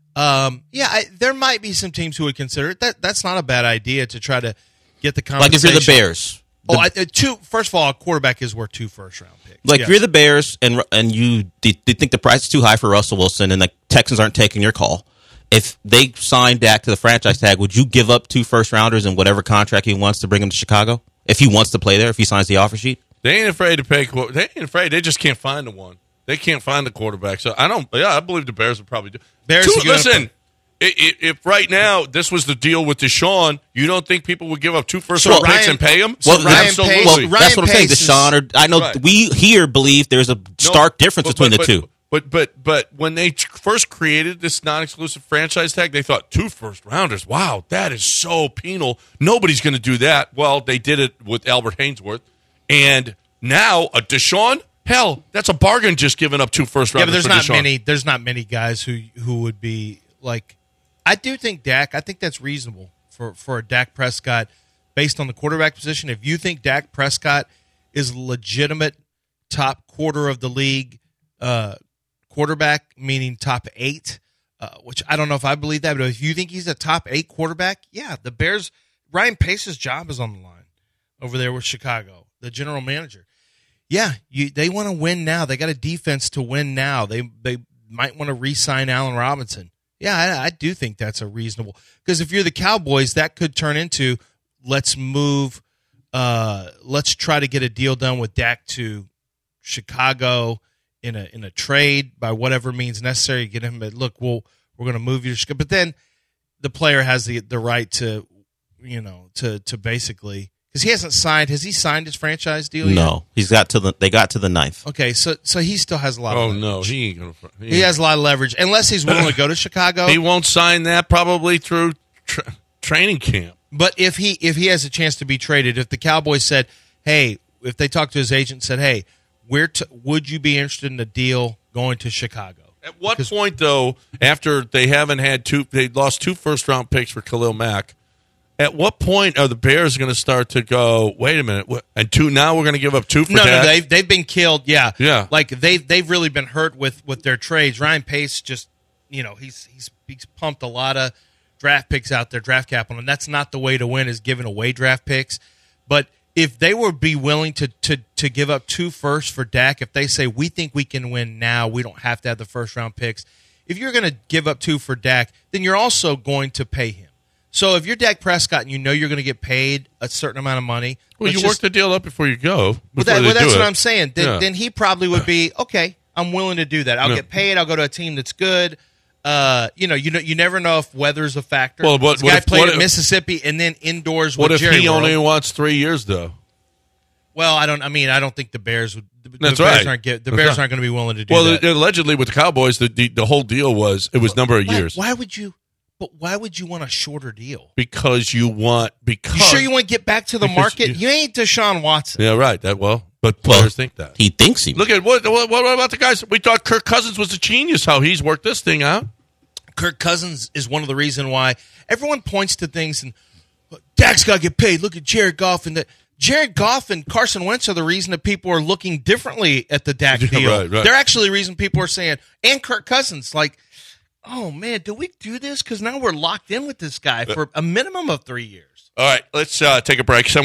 There might be some teams who would consider it. That's not a bad idea to try to get the compensation. Like if you're the Bears. First of all, a quarterback is worth 2 first-round picks. Like if you're the Bears and you think the price is too high for Russell Wilson and the Texans aren't taking your call, if they sign Dak to the franchise tag, would you give up 2 first-rounders and whatever contract he wants to bring him to Chicago? If he wants to play there, if he signs the offer sheet? They ain't afraid to pay. They ain't afraid. They just can't find the one. They can't find the quarterback. So I believe the Bears would probably do. Listen. If right now this was the deal with Deshaun, you don't think people would give up 2 first-round picks and pay him? Well, that's what I'm saying. Deshaun, I know we here believe there's a stark difference between the two. But when they first created this non-exclusive franchise tag, they thought 2 first-rounders. Wow, that is so penal. Nobody's going to do that. Well, they did it with Albert Haynesworth, and now a Deshaun. Hell, that's a bargain. Just giving up 2 first-rounders. Yeah, but there's not many guys who would be like. I do think Dak. I think that's reasonable for a Dak Prescott based on the quarterback position. If you think Dak Prescott is legitimate top quarter of the league quarterback, meaning top 8, which I don't know if I believe that, but if you think he's a top 8 quarterback, yeah, the Bears. Ryan Pace's job is on the line over there with Chicago, the general manager. Yeah, they want to win now. They got a defense to win now. They might want to re-sign Allen Robinson. Yeah, I do think that's a reasonable because if you're the Cowboys, that could turn into let's try to get a deal done with Dak to Chicago in a trade by whatever means necessary. Get him. Look, we're going to move you to Chicago, but then the player has the right to to basically because he hasn't signed. Has he signed his franchise deal yet? No, they got to the 9th. Okay, so he still has a lot. of leverage. No, he ain't gonna. He has a lot of leverage unless he's willing to go to Chicago. He won't sign that probably through training camp. But if he has a chance to be traded, if the Cowboys said, "Hey," if they talked to his agent and said, "Hey, would you be interested in a deal going to Chicago?" At what point though, after they lost 2 first-round picks for Khalil Mack. At what point are the Bears going to start to go, wait a minute, and 2 now we're going to give up 2 for Dak? No, they've been killed, yeah. Yeah. Like, they've really been hurt with their trades. Ryan Pace just, he's pumped a lot of draft picks out there, draft capital, and that's not the way to win is giving away draft picks. But if they would be willing to give up 2 firsts for Dak, if they say, we think we can win now, we don't have to have the first-round picks, if you're going to give up 2 for Dak, then you're also going to pay him. So if you're Dak Prescott and you know you're going to get paid a certain amount of money. Well, you work the deal up before you go. That's what I'm saying. Then he probably would be, okay, I'm willing to do that. I'll get paid. I'll go to a team that's good. You never know if weather's a factor. Well, this guy played at Mississippi and then indoors with Jerry What if he World. only wants 3 years, though? Well, I don't think the Bears would. That's Bears right. Aren't going to be willing to do that. that. Allegedly with the Cowboys, the whole deal was number of years. Why would you? But why would you want a shorter deal? Because you sure you want to get back to the market? You ain't Deshaun Watson. Yeah, right. But players think that. He thinks he. Look at what about the guys? We thought Kirk Cousins was a genius. How he's worked this thing out. Kirk Cousins is one of the reasons why everyone points to things and Dak's got to get paid. Look at Jared Goff and that. Jared Goff and Carson Wentz are the reason that people are looking differently at the Dak deal. Right. They're actually the reason people are saying, and Kirk Cousins, like, oh, man, do we do this? Because now we're locked in with this guy for a minimum of 3 years. All right, let's take a break.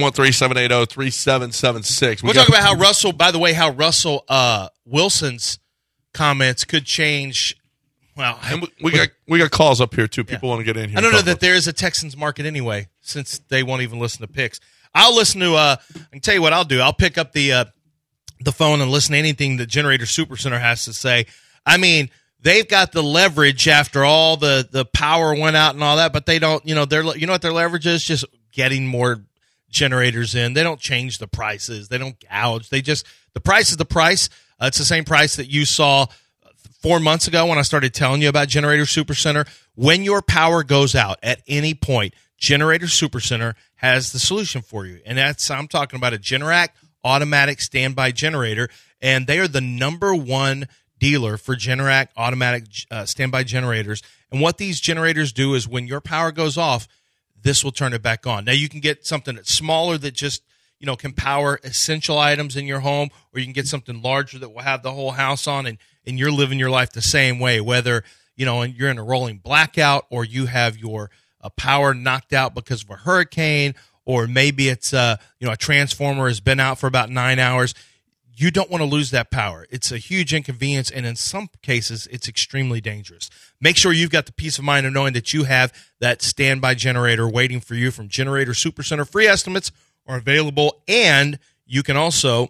713-780-3776. We'll talk about how Russell Wilson's comments could change. Well, and we got calls up here, too. People want to get in here. I don't know that there is a Texans market anyway, since they won't even listen to picks. I'll listen to I can tell you what I'll do. I'll pick up the phone and listen to anything that Generator Supercenter has to say. I mean, they've got the leverage after all the power went out and all that, but they don't, what their leverage is? Just getting more generators in. They don't change the prices. They don't gouge. The price is the price. It's the same price that you saw 4 months ago when I started telling you about Generator Supercenter. When your power goes out at any point, Generator Supercenter has the solution for you. And I'm talking about a Generac automatic standby generator, and they are the number one dealer for Generac automatic standby generators. And what these generators do is when your power goes off, this will turn it back on. Now, you can get something that's smaller that just, can power essential items in your home, or you can get something larger that will have the whole house on, and you're living your life the same way, whether, you're in a rolling blackout or you have your power knocked out because of a hurricane, or maybe it's a transformer has been out for about 9 hours. You don't want to lose that power. It's a huge inconvenience, and in some cases, it's extremely dangerous. Make sure you've got the peace of mind of knowing that you have that standby generator waiting for you from Generator Supercenter. Free estimates are available, and you can also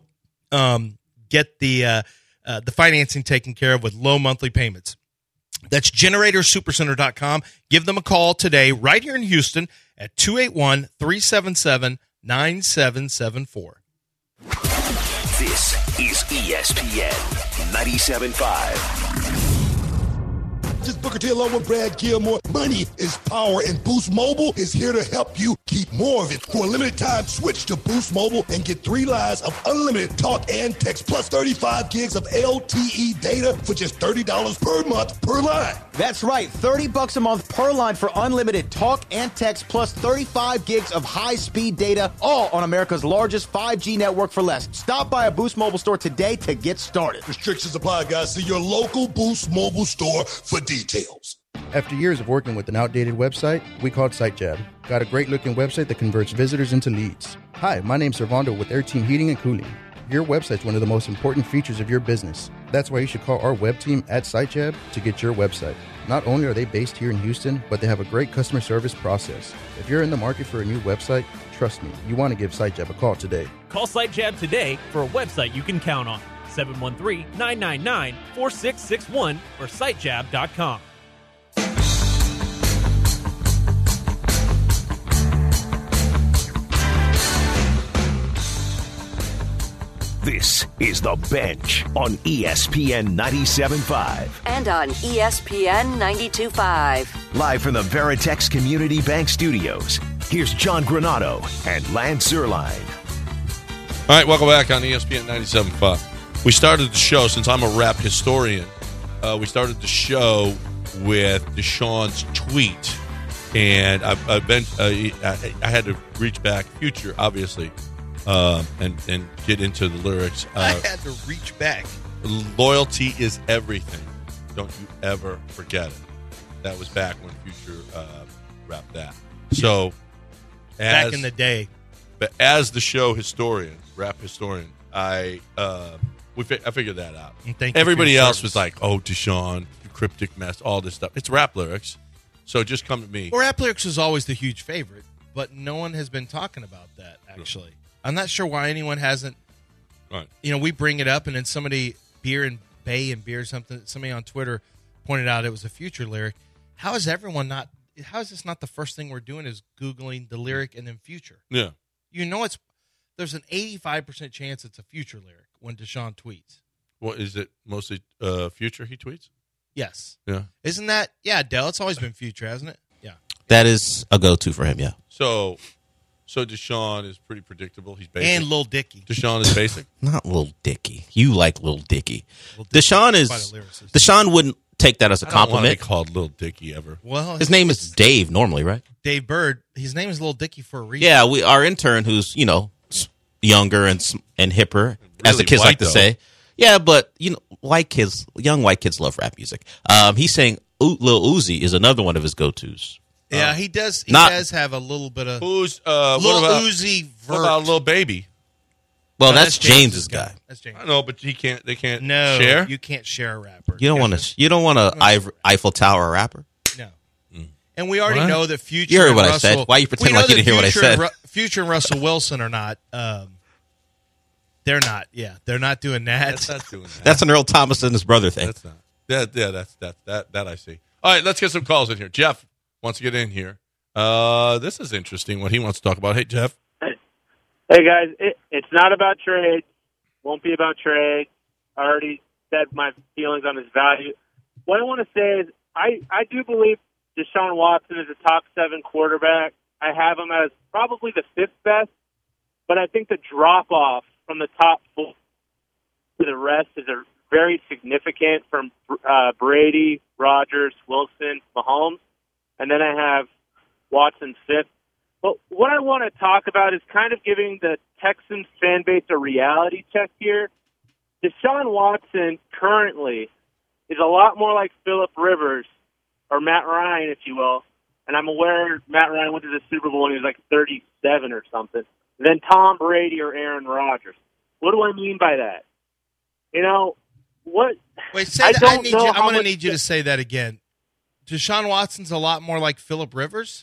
get the financing taken care of with low monthly payments. That's GeneratorSupercenter.com. Give them a call today right here in Houston at 281-377-9774. This is ESPN 97.5. This Booker T along with Brad Gilmore. Money is power, and Boost Mobile is here to help you keep more of it. For a limited time, switch to Boost Mobile and get 3 lines of unlimited talk and text plus 35 gigs of LTE data for just $30 per month per line. That's right, $30 a month per line for unlimited talk and text plus 35 gigs of high-speed data, all on America's largest 5G network for less. Stop by a Boost Mobile store today to get started. Restrictions apply, guys. See your local Boost Mobile store for details. After years of working with an outdated website, we called SiteJab. Got a great-looking website that converts visitors into leads. Hi, my name's Servando with Air Team Heating and Cooling. Your website's one of the most important features of your business. That's why you should call our web team at SiteJab to get your website. Not only are they based here in Houston, but they have a great customer service process. If you're in the market for a new website, trust me, you want to give SiteJab a call today. Call SiteJab today for a website you can count on. 713-999-4661 or sitejab.com. This is The Bench on ESPN 97.5. And on ESPN 92.5. Live from the Veritex Community Bank Studios, here's John Granato and Lance Zierlein. All right, welcome back on ESPN 97.5. We started the show, since I'm a rap historian, we started the show with Deshaun's tweet. And I had to reach back, Future, obviously, and get into the lyrics. I had to reach back. Loyalty is everything. Don't you ever forget it. That was back when Future rapped that. So, back in the day. But as the show historian, rap historian, I figured that out. Everybody else was like, "Oh, Deshaun, cryptic mess, all this stuff." It's rap lyrics, so just come to me. Well, rap lyrics is always the huge favorite, but no one has been talking about that. Actually, I'm not sure why anyone hasn't. Right. We bring it up, and then somebody, Beer and Bay and Beer something. Somebody on Twitter pointed out it was a Future lyric. How is this not the first thing we're doing is Googling the lyric and then Future? Yeah. There's an 85% chance it's a Future lyric when Deshaun tweets. What is it mostly Future he tweets? Yes. Yeah. Isn't that, Dell, it's always been Future, hasn't it? Yeah. That is a go-to for him, yeah. So Deshaun is pretty predictable. He's basic. And Lil Dicky. Deshaun is basic. Not Lil Dicky. You like Lil Dicky. Deshaun wouldn't take that as a compliment. I don't want to be called Lil Dicky ever. Well, his name is Dave normally, right? Dave Bird. His name is Lil Dicky for a reason. Yeah, our intern who's, younger and hipper, as the kids like to say. Yeah, but young white kids love rap music. He's saying Lil Uzi is another one of his go-tos. Yeah, he does. He does have a little bit of Lil Uzi. What about Lil Baby? Well, that's James's guy. That's James. I know, but they can't No, share. you can't share a rapper. You don't want to Eiffel Tower rapper. No. And we already know that Future. You heard what and I said. Russell, Why you pretend like you didn't hear what I said? Future and Russell Wilson are not. They're not. Yeah, they're not doing that. That's not doing that. That's an Earl Thomas and his brother thing. That's not. That I see. All right, let's get some calls in here. Jeff wants to get in here. This is interesting. What he wants to talk about. Hey, Jeff. Hey guys, it's not about trade. Won't be about trade. I already said my feelings on his value. What I want to say is I do believe Deshaun Watson is a top 7 quarterback. I have him as probably the 5th best, but I think the drop off from the top 4 to the rest is very significant from Brady, Rodgers, Wilson, Mahomes, and then I have Watson 5th. But what I want to talk about is kind of giving the Texans fan base a reality check here. Deshaun Watson currently is a lot more like Phillip Rivers or Matt Ryan, if you will. And I'm aware Matt Ryan went to the Super Bowl when he was like 37 or something. Than Tom Brady or Aaron Rodgers. What do I mean by that? What? Wait, say that. I'm going to need you to say that again. Deshaun Watson's a lot more like Phillip Rivers?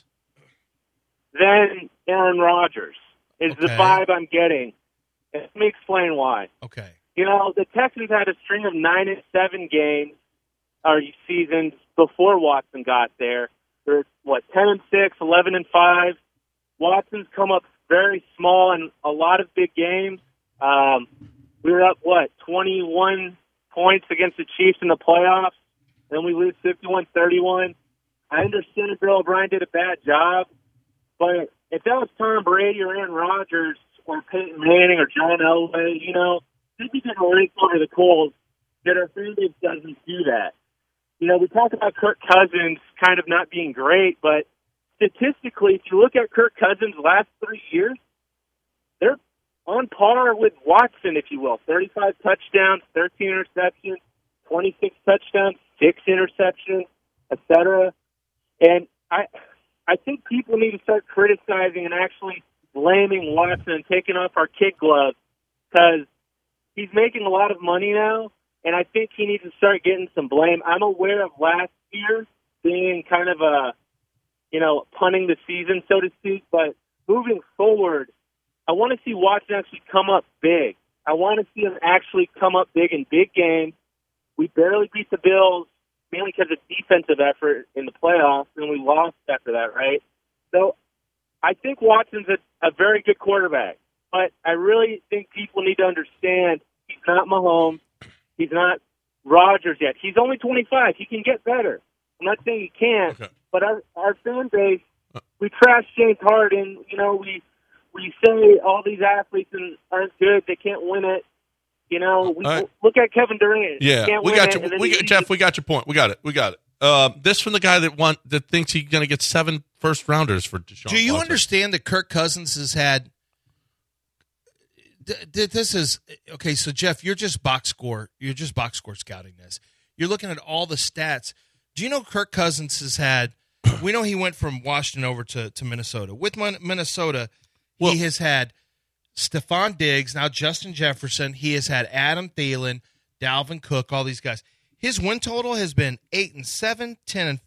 Then Aaron Rodgers is the vibe I'm getting. Let me explain why. Okay. The Texans had a string of 9-7 games or seasons before Watson got there. They're 10-6, 11-5. Watson's come up very small in a lot of big games. We were up 21 points against the Chiefs in the playoffs. Then we lose 51-31. I understand Bill O'Brien did a bad job. But if that was Tom Brady or Aaron Rodgers or Peyton Manning or John Elway, they'd be getting raked over the coals. Yet our fan base doesn't do that. We talk about Kirk Cousins kind of not being great, but statistically, if you look at Kirk Cousins' last 3 years, they're on par with Watson, if you will. 35 touchdowns, 13 interceptions, 26 touchdowns, 6 interceptions, etc. And I think people need to start criticizing and actually blaming Watson and taking off our kid gloves because he's making a lot of money now, and I think he needs to start getting some blame. I'm aware of last year being kind of punting the season, so to speak, but moving forward, I want to see Watson actually come up big. I want to see him actually come up big in big games. We barely beat the Bills, mainly because of defensive effort in the playoffs, and we lost after that, right? So I think Watson's a very good quarterback, but I really think people need to understand he's not Mahomes. He's not Rodgers yet. He's only 25. He can get better. I'm not saying he can't, but our fan base, we trash James Harden. We say all these athletes aren't good. They can't win it. Look at Kevin Durant. Yeah, we got you. Jeff, we got your point. We got it. This from the guy that thinks he's going to get 7 first-rounders for Deshaun Do you Watson. understand that Kirk Cousins has had this is okay, so Jeff, you're just box score scouting this. You're looking at all the stats. Do you know Kirk Cousins has had we know he went from Washington over to Minnesota. With Minnesota, he has had Stephon Diggs, now Justin Jefferson. He has had Adam Thielen, Dalvin Cook, all these guys. His win total has been 8-7, 10-5,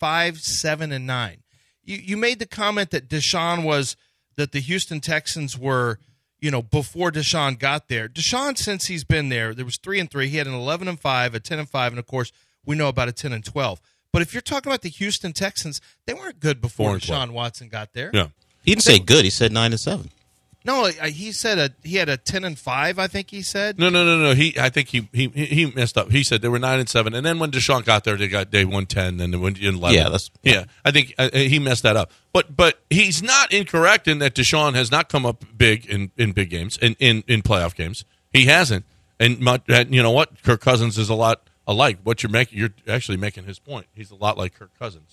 7-9. You made the comment that Deshaun was that the Houston Texans were, before Deshaun got there. Deshaun, since he's been there was 3-3. He had an 11-5, a 10-5, and of course we know about a 10-12. But if you're talking about the Houston Texans, they weren't good before Deshaun Watson got there. Yeah, he didn't say good. He said 9-7. No, he said he had a 10-5. I think he said. No. I think he messed up. He said they were 9-7, and then when Deshaun got there, they won 10, and they went 11. Yeah, I think he messed that up. But he's not incorrect in that Deshaun has not come up big in big games in playoff games. He hasn't, and you know what? Kirk Cousins is a lot alike. What you're actually making his point. He's a lot like Kirk Cousins.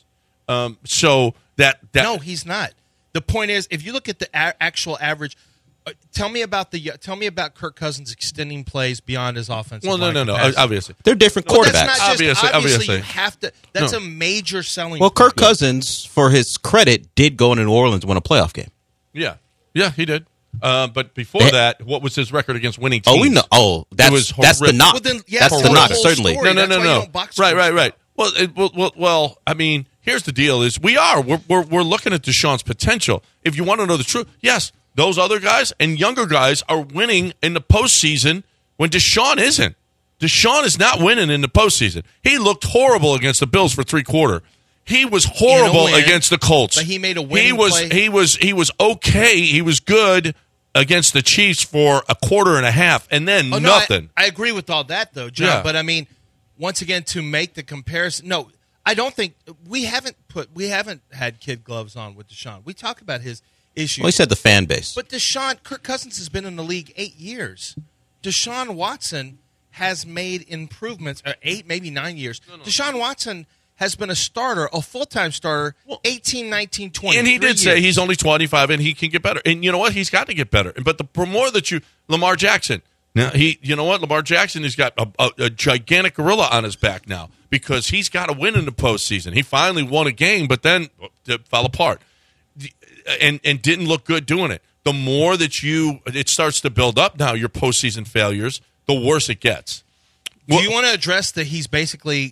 So that no, he's not. The point is, if you look at the actual average, tell me about Kirk Cousins extending plays beyond his offensive line. No. Obviously, they're different quarterbacks. Obviously, you have to. That's a major selling. Well, point. Kirk Cousins, for his credit, did go into New Orleans and win a playoff game. Yeah, he did. But before that, what was his record against winning teams? Oh, we know. Oh, that's the knock. Well, then, that's the knock. Certainly. No. Right. Well, I mean, here's the deal: is we're looking at Deshaun's potential. If you want to know the truth, yes, those other guys and younger guys are winning in the postseason when Deshaun isn't. Deshaun is not winning in the postseason. He looked horrible against the Bills for 3/4. He was horrible against the Colts. But he made a winning play. He was okay. He was good against the Chiefs for a quarter and a half, and then nothing. I agree with all that, though, John. Yeah. But I mean, once again, to make the comparison, no, I don't think we haven't had kid gloves on with Deshaun. We talk about his issues. Well, he said the fan base. But Kirk Cousins has been in the league 8 years. Deshaun Watson has made improvements, 8, maybe 9 years. No. Deshaun Watson has been a starter, a full-time starter, 18, 19, 20. And he did say he's only 25 and he can get better. And you know what? He's got to get better. But the more that Lamar Jackson, now Lamar Jackson has got a gigantic gorilla on his back now because he's got to win in the postseason. He finally won a game, but then it fell apart and didn't look good doing it. The more that it starts to build up now, your postseason failures, the worse it gets. Do you want to address that he's basically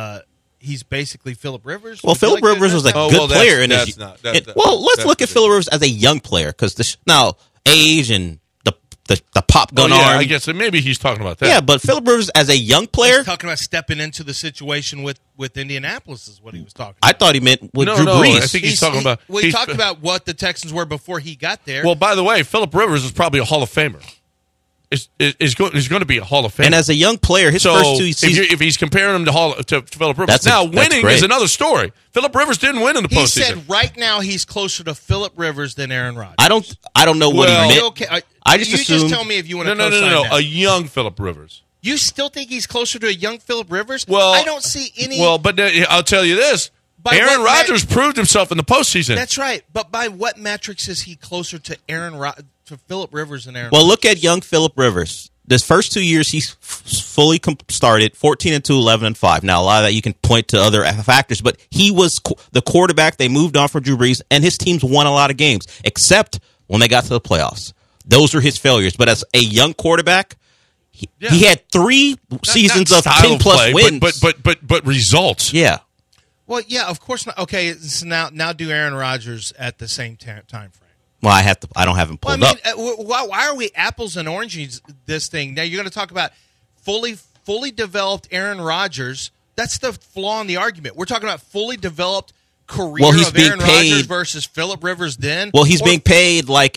Phillip Rivers? Well, Phillip Rivers was a good player. Let's look at Phillip Rivers as a young player because now age and the pop gun arm. I guess maybe he's talking about that. Yeah, but Phillip Rivers as a young player. He's talking about stepping into the situation with Indianapolis is what he was talking about. I thought he meant with Drew Brees. I think he's talking about. He talked about what the Texans were before he got there. Well, by the way, Phillip Rivers is probably a Hall of Famer. Is going to be a Hall of Famer. And as a young player, his first 2 seasons. If he's comparing him to Phillip Rivers, winning is another story. Phillip Rivers didn't win in the postseason. He said right now he's closer to Phillip Rivers than Aaron Rodgers. I don't know what he meant. Okay. I just assumed. Just tell me if you want to No. that. A young Phillip Rivers. You still think he's closer to a young Phillip Rivers? Well, I don't see any. Well, but I'll tell you this. Aaron Rodgers proved himself in the postseason. That's right. But by what metrics is he closer to to Phillip Rivers than Aaron Well, Rodgers? look at young Phillip Rivers. This first 2 years, he's fully started 14-2, 11-5. Now, a lot of that you can point to other factors, but he was the quarterback. They moved on from Drew Brees, and his teams won a lot of games, except when they got to the playoffs. Those were his failures. But as a young quarterback, he had 3 seasons of 10-plus wins. But results. Yeah. Well, yeah, of course not. Okay, so now do Aaron Rodgers at the same time frame. Well, I don't have him pulled up. Why are we apples and oranges this thing? Now you're going to talk about fully developed Aaron Rodgers. That's the flaw in the argument. We're talking about fully developed career of Aaron Rodgers versus Phillip Rivers then. Well, he's being paid like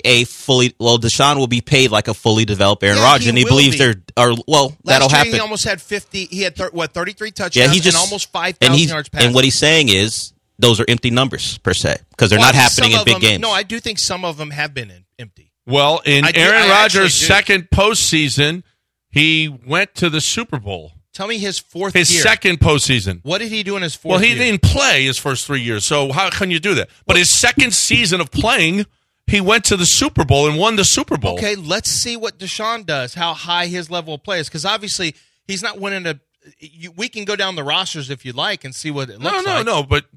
Deshaun will be paid like a fully developed Aaron Rodgers, and he believes that'll happen. He almost had 50. He had 33 touchdowns and almost 5,000 yards passing. And what he's saying is those are empty numbers per se because they're not happening in big games. No, I do think some of them have been empty. Well, in Aaron Rodgers' second postseason, he went to the Super Bowl. Tell me his fourth year. His second postseason. What did he do in his fourth year? Well, he didn't play his first 3 years, so how can you do that? But his second season of playing, he went to the Super Bowl and won the Super Bowl. Okay, let's see what Deshaun does, how high his level of play is, because obviously he's not winning we can go down the rosters if you like and see what it looks like. No. But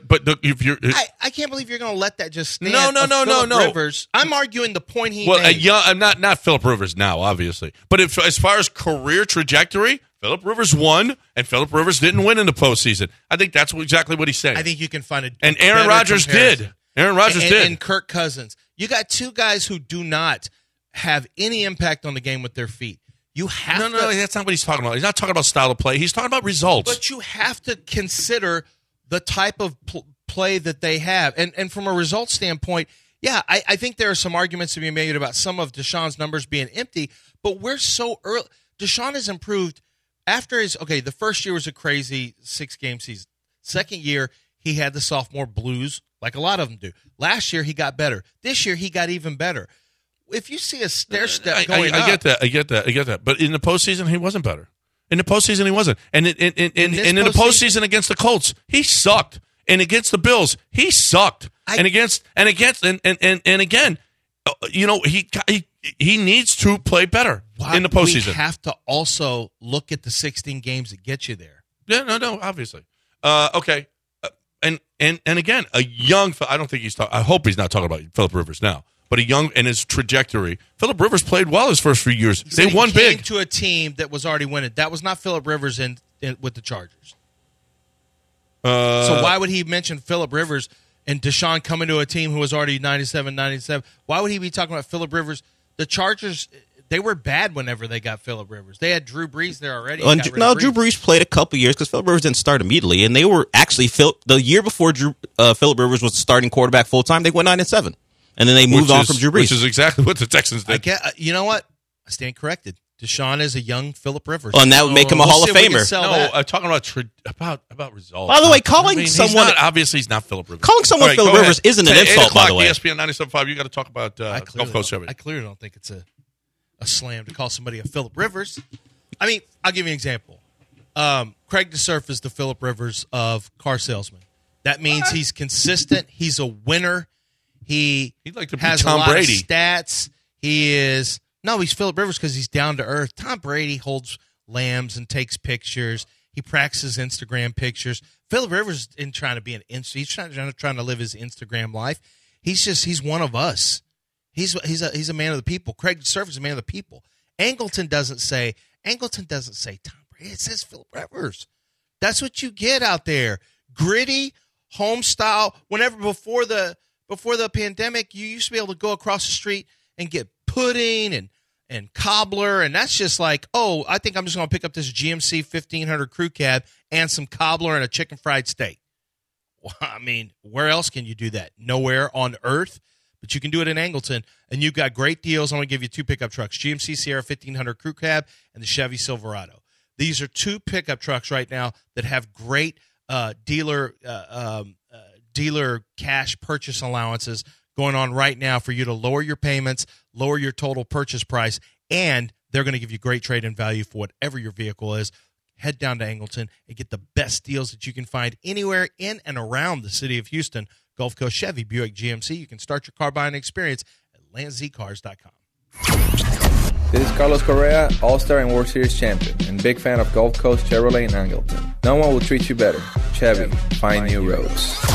if you're, I can't believe you're going to let that just stand. No. Rivers. I'm arguing the point he made. Well, I'm not Phillip Rivers now, obviously, but as far as career trajectory, Phillip Rivers won, and Phillip Rivers didn't win in the postseason. I think that's exactly what he's saying. I think you can find and Aaron Rodgers did. Aaron Rodgers did, and Kirk Cousins. You got two guys who do not. have any impact on the game with their feet. You have No, that's not what he's talking about. He's not talking about style of play. He's talking about results. But you have to consider the type of play that they have. And from a results standpoint, yeah, I think there are some arguments to be made about some of Deshaun's numbers being empty, but we're so early. Deshaun has improved after the first year was a crazy 6-game season. Second year, he had the sophomore blues, like a lot of them do. Last year, he got better. This year, he got even better. If you see a stair step going I get that. But in the postseason, he wasn't better. In the postseason, he wasn't. And in the postseason against the Colts, he sucked. And against the Bills, he sucked. And again, he needs to play better in the postseason. We have to also look at the 16 games that get you there. Yeah, no, obviously. Okay. And again, a young. I don't think he's talking. I hope he's not talking about Phillip Rivers now. But a young and his trajectory. Phillip Rivers played well his first few years. They won big. Came to a team that was already winning. That was not Phillip Rivers in with the Chargers. So why would he mention Phillip Rivers and Deshaun coming to a team who was already 97? Why would he be talking about Phillip Rivers? The Chargers, they were bad whenever they got Phillip Rivers. They had Drew Brees there already. Drew Brees played a couple years because Phillip Rivers didn't start immediately, and they were actually the year before Phillip Rivers was starting quarterback full time. They went 9-7. And then they moved on from Drew Brees. Which is exactly what the Texans did. You know what? I stand corrected. Deshaun is a young Phillip Rivers. Oh, and that would make him a Hall of Famer. No, I'm talking about results. By the way, calling someone... obviously, he's not Phillip Rivers. Calling someone Phillip Rivers isn't an insult, by the way. ESPN 97.5, you got to talk about Gulf Coast Chevy. I clearly don't think it's a slam to call somebody a Phillip Rivers. I mean, I'll give you an example. Craig DeSurf is the Phillip Rivers of car salesmen. That means he's consistent. He's a winner. He'd like to be has Tom a lot Brady. Of stats. He's Phillip Rivers because he's down to earth. Tom Brady holds lambs and takes pictures. He practices Instagram pictures. Phillip Rivers isn't trying to be he's trying to live his Instagram life. He's one of us. He's a man of the people. Craig DeSurf is a man of the people. Angleton doesn't say Tom Brady. It says Phillip Rivers. That's what you get out there. Gritty, home style. Before the pandemic, you used to be able to go across the street and get pudding and cobbler, and that's just like, I think I'm just going to pick up this GMC 1500 crew cab and some cobbler and a chicken fried steak. Well, I mean, where else can you do that? Nowhere on earth, but you can do it in Angleton, and you've got great deals. I'm going to give you 2 pickup trucks, GMC Sierra 1500 crew cab and the Chevy Silverado. These are 2 pickup trucks right now that have great dealer cash purchase allowances going on right now for you to lower your payments, lower your total purchase price, and they're going to give you great trade-in value for whatever your vehicle is. Head down to Angleton and get the best deals that you can find anywhere in and around the city of Houston. Gulf Coast Chevy, Buick GMC. You can start your car buying experience at landzcars.com. This is Carlos Correa, All-Star and World Series champion, and big fan of Gulf Coast Chevrolet in Angleton. No one will treat you better. Chevy, find new roads.